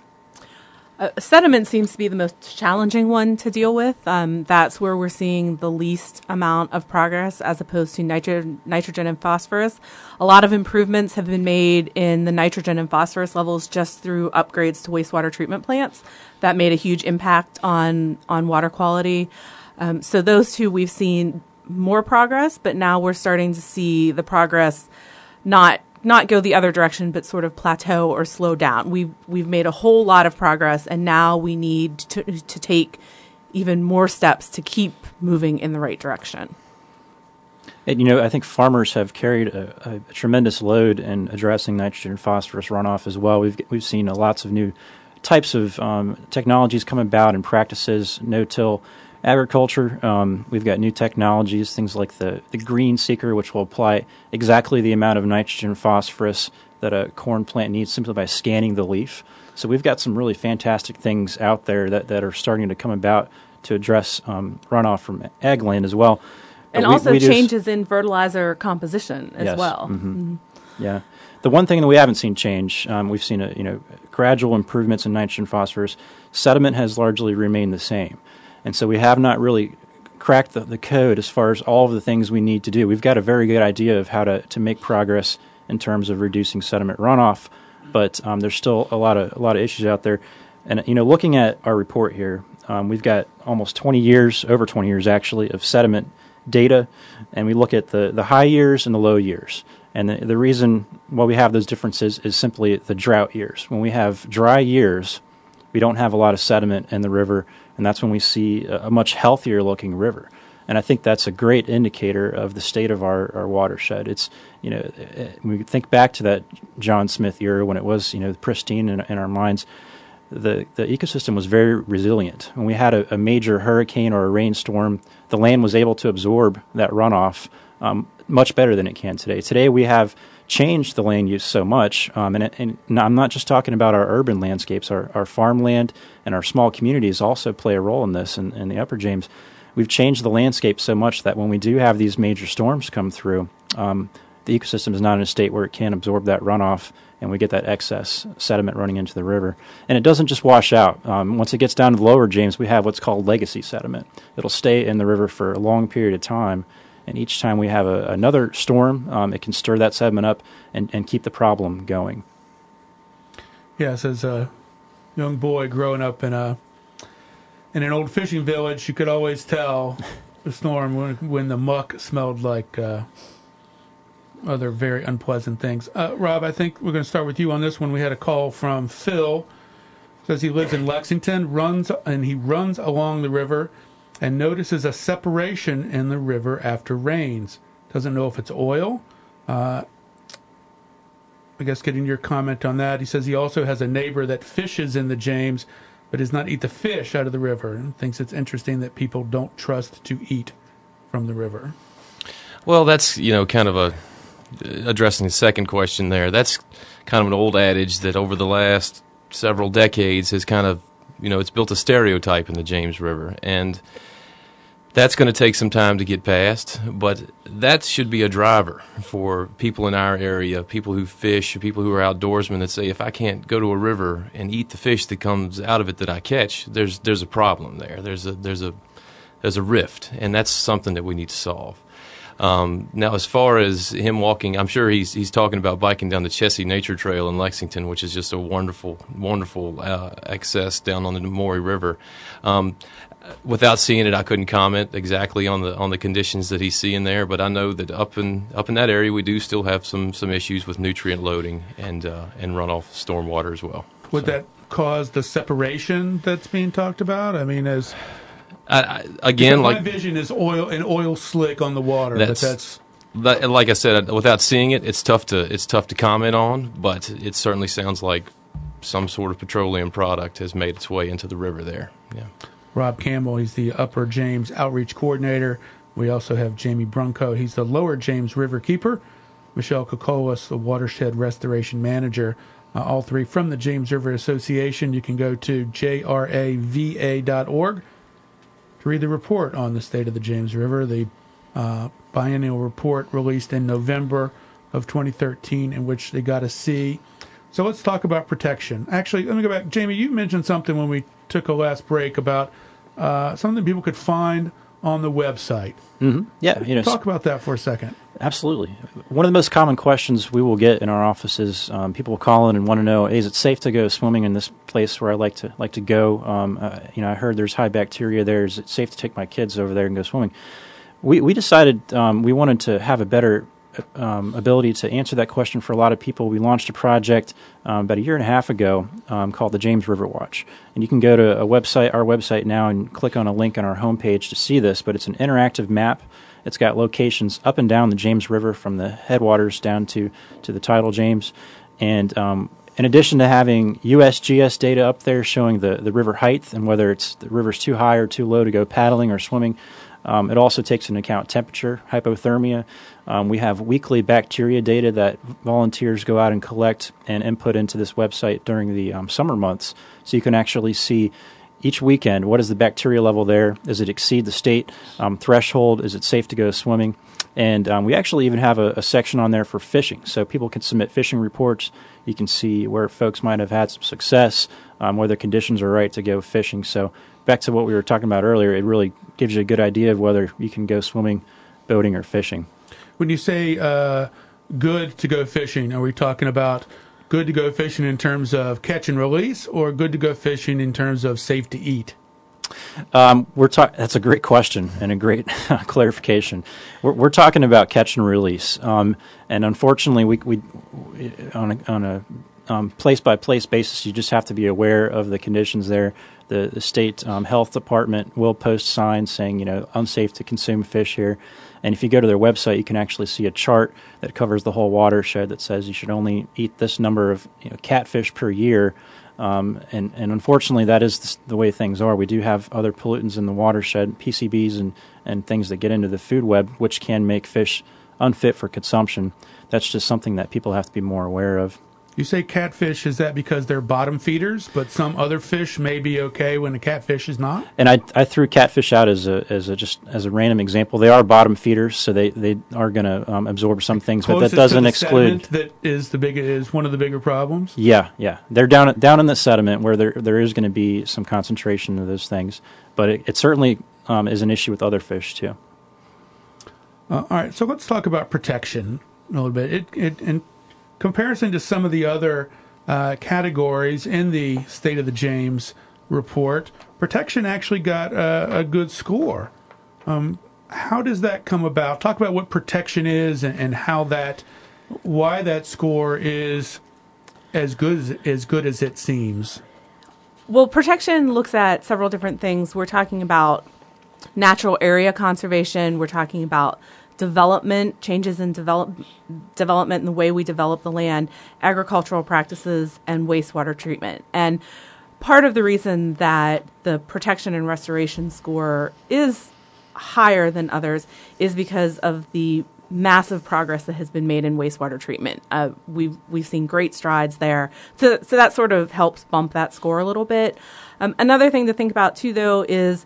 Uh, sediment seems to be the most challenging one to deal with. Um, that's where we're seeing the least amount of progress as opposed to nitro- nitrogen and phosphorus. A lot of improvements have been made in the nitrogen and phosphorus levels just through upgrades to wastewater treatment plants. That made a huge impact on, on water quality. Um, so those two we've seen more progress, but now we're starting to see the progress not not go the other direction, but sort of plateau or slow down. We've, we've made a whole lot of progress, and now we need to, to take even more steps to keep moving in the right direction. And, you know, I think farmers have carried a, a tremendous load in addressing nitrogen and phosphorus runoff as well. We've we've seen uh, lots of new types of um, technologies come about and practices, no-till agriculture. Um, we've got new technologies, things like the, the Green Seeker, which will apply exactly the amount of nitrogen and phosphorus that a corn plant needs simply by scanning the leaf. So we've got some really fantastic things out there that, that are starting to come about to address um, runoff from ag land as well. And we, also we changes in fertilizer composition as yes. well. Mm-hmm. Mm-hmm. Yeah. The one thing that we haven't seen change, um, we've seen a, you know gradual improvements in nitrogen and phosphorus. Sediment has largely remained the same. And so we have not really cracked the, the code as far as all of the things we need to do. We've got a very good idea of how to, to make progress in terms of reducing sediment runoff, but um, there's still a lot of a lot of issues out there. And you know, looking at our report here, um, we've got almost twenty years, over twenty years actually, of sediment data, and we look at the, the high years and the low years. And the, the reason why we have those differences is simply the drought years. When we have dry years, we don't have a lot of sediment in the river, and that's when we see a, a much healthier looking river. And I think that's a great indicator of the state of our, our watershed. It's, you know, when we think back to that John Smith era when it was, you know, pristine in, in our minds, the, the ecosystem was very resilient. When we had a, a major hurricane or a rainstorm, the land was able to absorb that runoff um, much better than it can today. Today we have changed the land use so much, um, and, and I'm not just talking about our urban landscapes, our, our farmland and our small communities also play a role in this in, in the Upper James. We've changed the landscape so much that when we do have these major storms come through, um, the ecosystem is not in a state where it can absorb that runoff, and we get that excess sediment running into the river. And it doesn't just wash out. Um, once it gets down to the Lower James, we have what's called legacy sediment. It'll stay in the river for a long period of time, and each time we have a, another storm, um, it can stir that sediment up and, and keep the problem going. Yes, as a young boy growing up in a in an old fishing village, you could always tell the storm when, when the muck smelled like uh, other very unpleasant things. Uh, Rob, I think we're going to start with you on this one. We had a call from Phil. Says he lives in Lexington, runs and he runs along the river and notices a separation in the river after rains. Doesn't know if it's oil. Uh, I guess getting your comment on that. He says he also has a neighbor that fishes in the James, but does not eat the fish out of the river, and thinks it's interesting that people don't trust to eat from the river. Well, that's, you know, kind of a, addressing the second question there, that's kind of an old adage that over the last several decades has kind of, you know, it's built a stereotype in the James River, and that's going to take some time to get past, but that should be a driver for people in our area, people who fish, people who are outdoorsmen that say, if I can't go to a river and eat the fish that comes out of it that I catch, there's there's a problem there. There's a there's a there's a rift, and that's something that we need to solve. Um, now, as far as him walking, I'm sure he's he's talking about biking down the Chessie Nature Trail in Lexington, which is just a wonderful, wonderful uh, access down on the Maury River. Um, without seeing it, I couldn't comment exactly on the on the conditions that he's seeing there, but I know that up in up in that area, we do still have some some issues with nutrient loading and uh, and runoff stormwater as well. Would so. that cause the separation that's being talked about? I mean, as I, I, again, my like vision is oil an oil slick on the water, that's, but that's that, like I said, without seeing it, it's tough to it's tough to comment on. But it certainly sounds like some sort of petroleum product has made its way into the river there. Yeah. Rob Campbell, he's the Upper James Outreach Coordinator. We also have Jamie Brunko, he's the Lower James River Keeper. Michelle Kokolas, the Watershed Restoration Manager. Uh, all three from the James River Association. You can go to j r a v a dot org to read the report on the state of the James River, the uh, biennial report released in November of twenty thirteen, in which they got to see. So let's talk about protection. Actually, let me go back. Jamie, you mentioned something when we took a last break about uh, something people could find on the website. Mm-hmm. Yeah, you know, talk about that for a second. Absolutely. One of the most common questions we will get in our offices, um, people will call in and want to know, is it safe to go swimming in this place where I like to like to go? Um, uh, you know, I heard there's high bacteria there. Is it safe to take my kids over there and go swimming? We we decided um, we wanted to have a better um, ability to answer that question for a lot of people. We launched a project um, about a year and a half ago um, called the James River Watch. And you can go to a website, our website now, and click on a link on our homepage to see this. But it's an interactive map. It's got locations up and down the James River from the headwaters down to, to the tidal James. And um, in addition to having U S G S data up there showing the, the river height and whether it's the river's too high or too low to go paddling or swimming, um, it also takes into account temperature, hypothermia. Um, we have weekly bacteria data that volunteers go out and collect and input into this website during the um, summer months. So you can actually see each weekend, what is the bacteria level there? Does it exceed the state um, threshold? Is it safe to go swimming? And um, we actually even have a, a section on there for fishing. So people can submit fishing reports. You can see where folks might have had some success, um, where the conditions are right to go fishing. So back to what we were talking about earlier, it really gives you a good idea of whether you can go swimming, boating, or fishing. When you say uh, good to go fishing, are we talking about good to go fishing in terms of catch and release, or good to go fishing in terms of safe to eat? Um, we're ta- That's a great question and a great clarification. We're, we're talking about catch and release, um, and unfortunately, we, we on a, on a um, place-by-place basis, you just have to be aware of the conditions there. The, the state um, health department will post signs saying, you know, unsafe to consume fish here. And if you go to their website, you can actually see a chart that covers the whole watershed that says you should only eat this number of you know, catfish per year. Um, and, and unfortunately, that is the way things are. We do have other pollutants in the watershed, P C Bs and, and things that get into the food web, which can make fish unfit for consumption. That's just something that people have to be more aware of. You say catfish, is that because they're bottom feeders, but some other fish may be okay when a catfish is not? And I, I threw catfish out as a as a just as a random example. They are bottom feeders, so they, they are going to um, absorb some things, but that doesn't exclude. That is the big is one of the bigger problems. Yeah, yeah, they're down down in the sediment where there there is going to be some concentration of those things, but it, it certainly um, is an issue with other fish too. Uh, all right, so let's talk about protection a little bit. It it in comparison to some of the other uh, categories in the State of the James report, protection actually got a, a good score. Um, how does that come about? Talk about what protection is and, and how that, why that score is as good as, as good as it seems. Well, protection looks at several different things. We're talking about natural area conservation. We're talking about development, changes in develop, development in the way we develop the land, agricultural practices, and wastewater treatment. And part of the reason that the protection and restoration score is higher than others is because of the massive progress that has been made in wastewater treatment. Uh, we've we've seen great strides there. So, so that sort of helps bump that score a little bit. Um, another thing to think about, too, though, is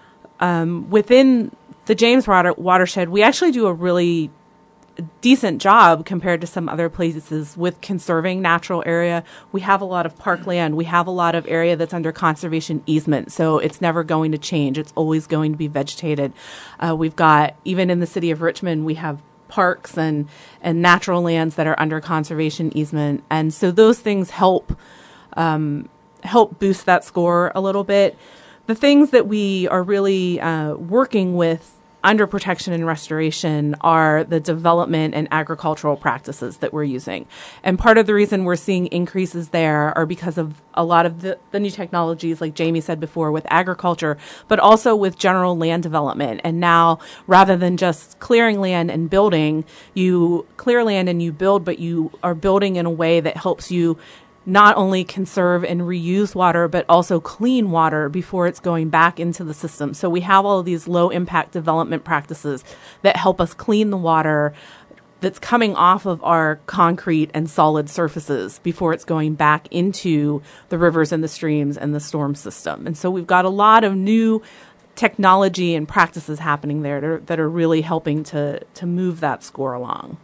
um, within the James water, watershed, we actually do a really decent job compared to some other places with conserving natural area. We have a lot of parkland. We have a lot of area that's under conservation easement, so it's never going to change. It's always going to be vegetated. Uh, we've got, even in the city of Richmond, we have parks and, and natural lands that are under conservation easement. And so those things help um, help boost that score a little bit. The things that we are really uh, working with under protection and restoration are the development and agricultural practices that we're using. And part of the reason we're seeing increases there are because of a lot of the, the new technologies, like Jamie said before, with agriculture, but also with general land development. And now, rather than just clearing land and building, you clear land and you build, but you are building in a way that helps you not only conserve and reuse water, but also clean water before it's going back into the system. So we have all of these low impact development practices that help us clean the water that's coming off of our concrete and solid surfaces before it's going back into the rivers and the streams and the storm system. And so we've got a lot of new technology and practices happening there that are, that are really helping to, to move that score along.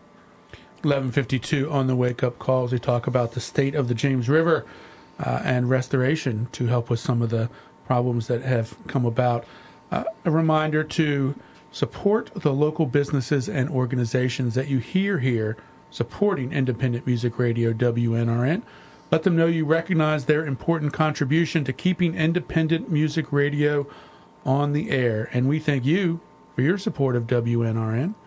eleven fifty-two on the wake-up calls. We talk about the state of the James River uh, and restoration to help with some of the problems that have come about. Uh, a reminder to support the local businesses and organizations that you hear here supporting independent music radio W N R N. Let them know you recognize their important contribution to keeping independent music radio on the air. And we thank you for your support of W N R N.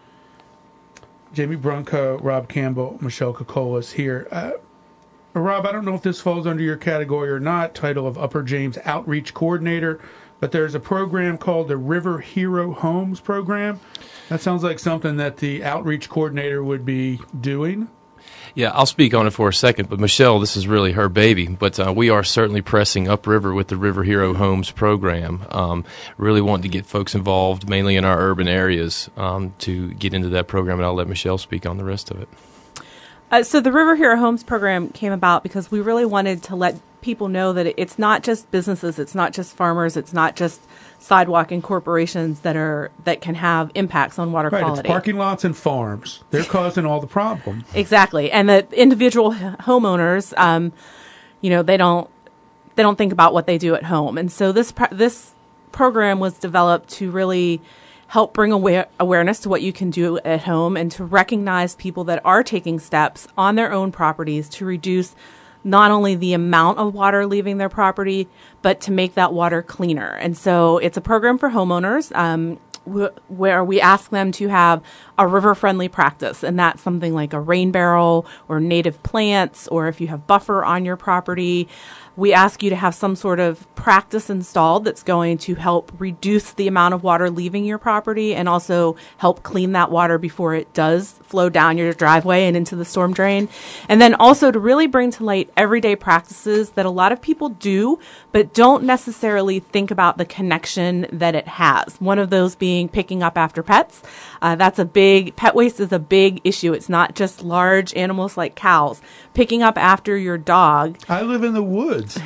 Jamie Brunko, Rob Campbell, Michelle Kokolas here. Uh, Rob, I don't know if this falls under your category or not, title of Upper James Outreach Coordinator, but there's a program called the River Hero Homes Program. That sounds like something that the outreach coordinator would be doing. Yeah, I'll speak on it for a second, but Michelle, this is really her baby. But uh, we are certainly pressing upriver with the River Hero Homes program. Um, really wanting to get folks involved, mainly in our urban areas, um, to get into that program, and I'll let Michelle speak on the rest of it. Uh, so the River Hero Homes program came about because we really wanted to let people know that it's not just businesses, it's not just farmers, it's not just sidewalk and corporations that are that can have impacts on water right, quality. It's parking lots and farms. They're causing all the problem. Exactly, and the individual homeowners, um, you know, they don't they don't think about what they do at home, and so this this program was developed to really help bring aware, awareness to what you can do at home and to recognize people that are taking steps on their own properties to reduce not only the amount of water leaving their property, but to make that water cleaner. And so it's a program for homeowners um, wh- where we ask them to have a river-friendly practice. And that's something like a rain barrel or native plants, or if you have buffer on your property, we ask you to have some sort of practice installed that's going to help reduce the amount of water leaving your property and also help clean that water before it does flow down your driveway and into the storm drain. And then also to really bring to light everyday practices that a lot of people do, but don't necessarily think about the connection that it has. One of those being being picking up after pets. Uh, that's a big, pet waste is a big issue. It's not just large animals like cows. Picking up after your dog. I live in the woods.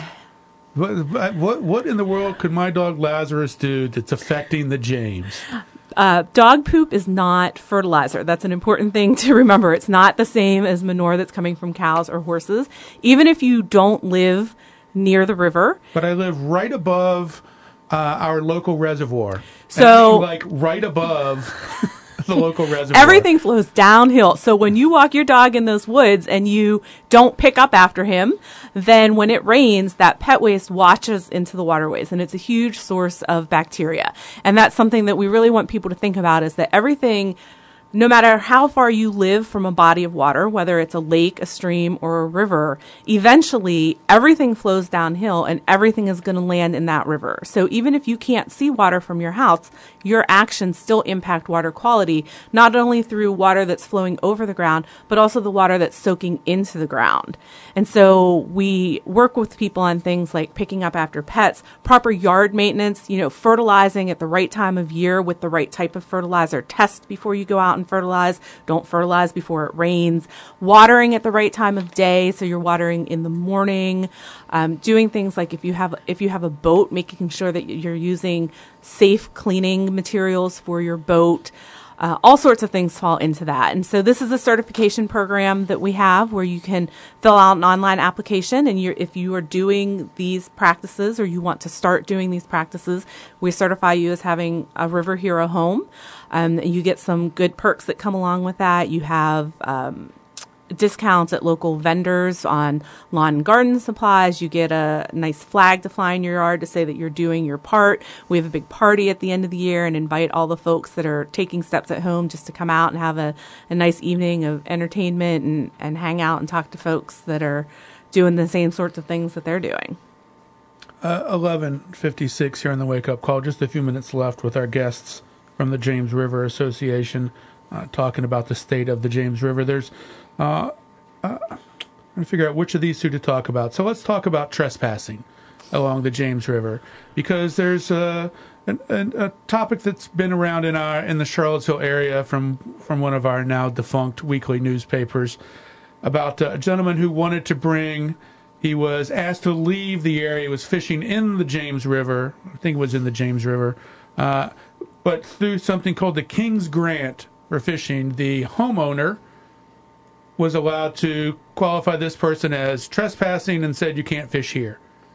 What, what, what in the world could my dog Lazarus do that's affecting the James? Uh, dog poop is not fertilizer. That's an important thing to remember. It's not the same as manure that's coming from cows or horses. Even if you don't live near the river. But I live right above uh, our local reservoir. So, I mean, like right above the local reservoir. Everything flows downhill. So when you walk your dog in those woods and you don't pick up after him, then when it rains, that pet waste washes into the waterways, and it's a huge source of bacteria. And that's something that we really want people to think about, is that everything, no matter how far you live from a body of water, whether it's a lake, a stream, or a river, eventually everything flows downhill and everything is going to land in that river. So even if you can't see water from your house, your actions still impact water quality, not only through water that's flowing over the ground, but also the water that's soaking into the ground. And so we work with people on things like picking up after pets, proper yard maintenance, you know, fertilizing at the right time of year with the right type of fertilizer. Test before you go out and fertilize. Don't fertilize before it rains. Watering at the right time of day, so you're watering in the morning. Um, doing things like if you have if you have a boat, making sure that you're using safe cleaning materials for your boat. Uh, all sorts of things fall into that. And so this is a certification program that we have where you can fill out an online application, and you're, if you are doing these practices or you want to start doing these practices, we certify you as having a River Hero home. Um, you get some good perks that come along with that. You have um, discounts at local vendors on lawn and garden supplies. You get a nice flag to fly in your yard to say that you're doing your part. We have a big party at the end of the year and invite all the folks that are taking steps at home just to come out and have a, a nice evening of entertainment and, and hang out and talk to folks that are doing the same sorts of things that they're doing. Uh, eleven fifty-six here on the Wake Up Call. Just a few minutes left with our guests from the James River Association uh, talking about the state of the James River. There's Uh, uh, I'm trying to figure out which of these two to talk about. So let's talk about trespassing along the James River, because there's a, a, a topic that's been around in our in the Charlottesville area from from one of our now defunct weekly newspapers about a gentleman who wanted to bring. He was asked to leave the area. He was fishing in the James River. I think it was in the James River, uh, but through something called the King's Grant for fishing, the homeowner was allowed to qualify this person as trespassing and said you can't fish here.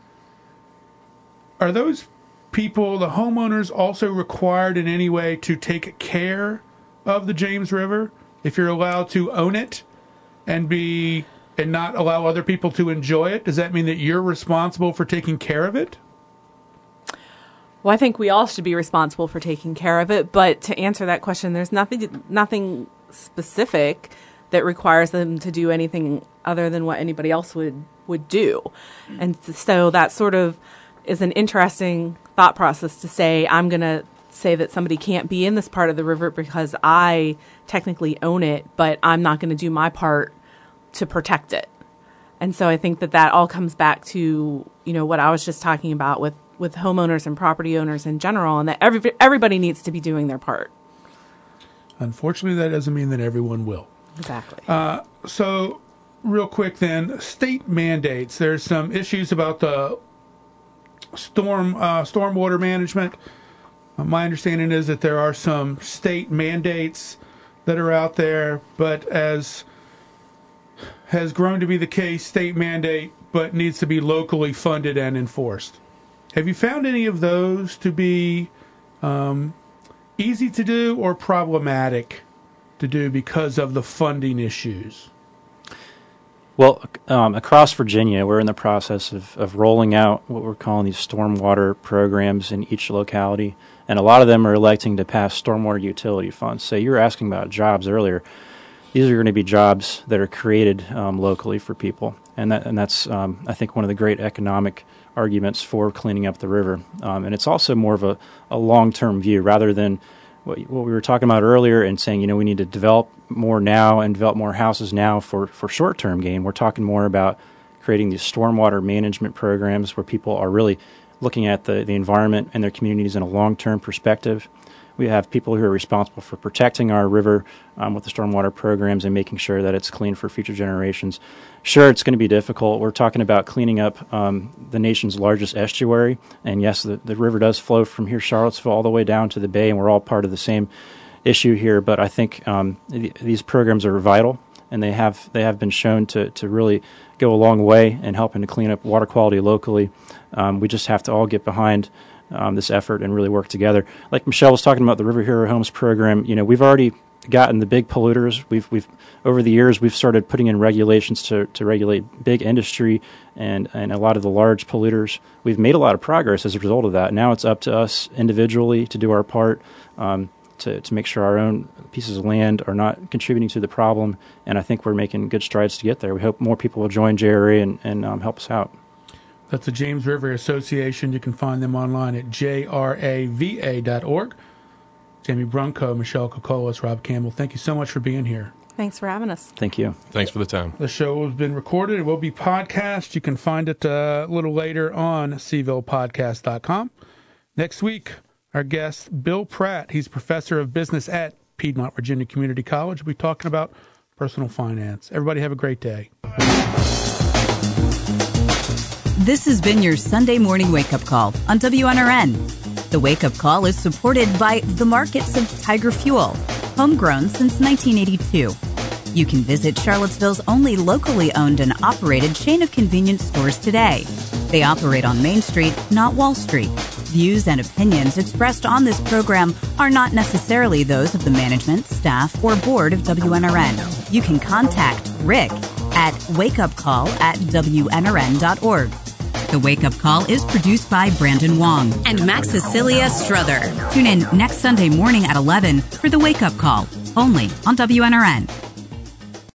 Are those people, the homeowners, also required in any way to take care of the James River if you're allowed to own it and be and not allow other people to enjoy it? Does that mean that you're responsible for taking care of it? Well, I think we all should be responsible for taking care of it, but to answer that question, there's nothing nothing specific that requires them to do anything other than what anybody else would, would do. And so that sort of is an interesting thought process to say, I'm going to say that somebody can't be in this part of the river because I technically own it, but I'm not going to do my part to protect it. And so I think that that all comes back to, you know, what I was just talking about with, with homeowners and property owners in general, and that every, everybody needs to be doing their part. Unfortunately, that doesn't mean that everyone will. Exactly. Uh, so, real quick then, state mandates. There's some issues about the storm uh, stormwater management. Uh, my understanding is that there are some state mandates that are out there, but as has grown to be the case, state mandate, but needs to be locally funded and enforced. Have you found any of those to be um, easy to do or problematic to do because of the funding issues? Well, um, across Virginia, we're in the process of, of rolling out what we're calling these stormwater programs in each locality, and a lot of them are electing to pass stormwater utility funds. So you were asking about jobs earlier. These are going to be jobs that are created um, locally for people, and that and that's um, I think one of the great economic arguments for cleaning up the river. Um, and it's also more of a, a long-term view rather than what, what we were talking about earlier and saying, you know, we need to develop more now and develop more houses now for, for short-term gain. We're talking more about creating these stormwater management programs where people are really looking at the, the environment and their communities in a long-term perspective. we have people who are responsible for protecting our river um, with the stormwater programs and making sure that it's clean for future generations. Sure, it's going to be difficult. We're talking about cleaning up um, the nation's largest estuary, and yes, the, the river does flow from here, Charlottesville, all the way down to the bay, and we're all part of the same issue here. But I think um, th- these programs are vital, and they have they have been shown to, to really go a long way in helping to clean up water quality locally. Um, we just have to all get behind um, this effort and really work together. Like Michelle was talking about the River Hero Homes program, you know, we've already gotten the big polluters. We've we've over the years we've started putting in regulations to, to regulate big industry and, and a lot of the large polluters. We've made a lot of progress as a result of that. Now it's up to us individually to do our part. Um, To, to make sure our own pieces of land are not contributing to the problem, and I think we're making good strides to get there. We hope more people will join J R A and, and um, help us out. That's the James River Association. You can find them online at j r a v a dot org. Jamie Brunko, Michelle Kokolas, Rob Campbell, thank you so much for being here. Thanks for having us. Thank you. Thanks for the time. The show has been recorded. It will be podcast. You can find it uh, a little later on c ville podcast dot com. Next week, our guest, Bill Pratt. He's professor of business at Piedmont Virginia Community College. We'll be talking about personal finance. Everybody have a great day. This has been your Sunday morning wake-up call on W N R N. The wake-up call is supported by the markets of Tiger Fuel, homegrown since nineteen eighty-two. You can visit Charlottesville's only locally owned and operated chain of convenience stores today. They operate on Main Street, not Wall Street. Views and opinions expressed on this program are not necessarily those of the management, staff, or board of W N R N. You can contact Rick at wakeupcall at w n r n dot org. The Wake Up Call is produced by Brandon Wong and Max Cecilia Struther. Tune in next Sunday morning at eleven for The Wake Up Call, only on W N R N.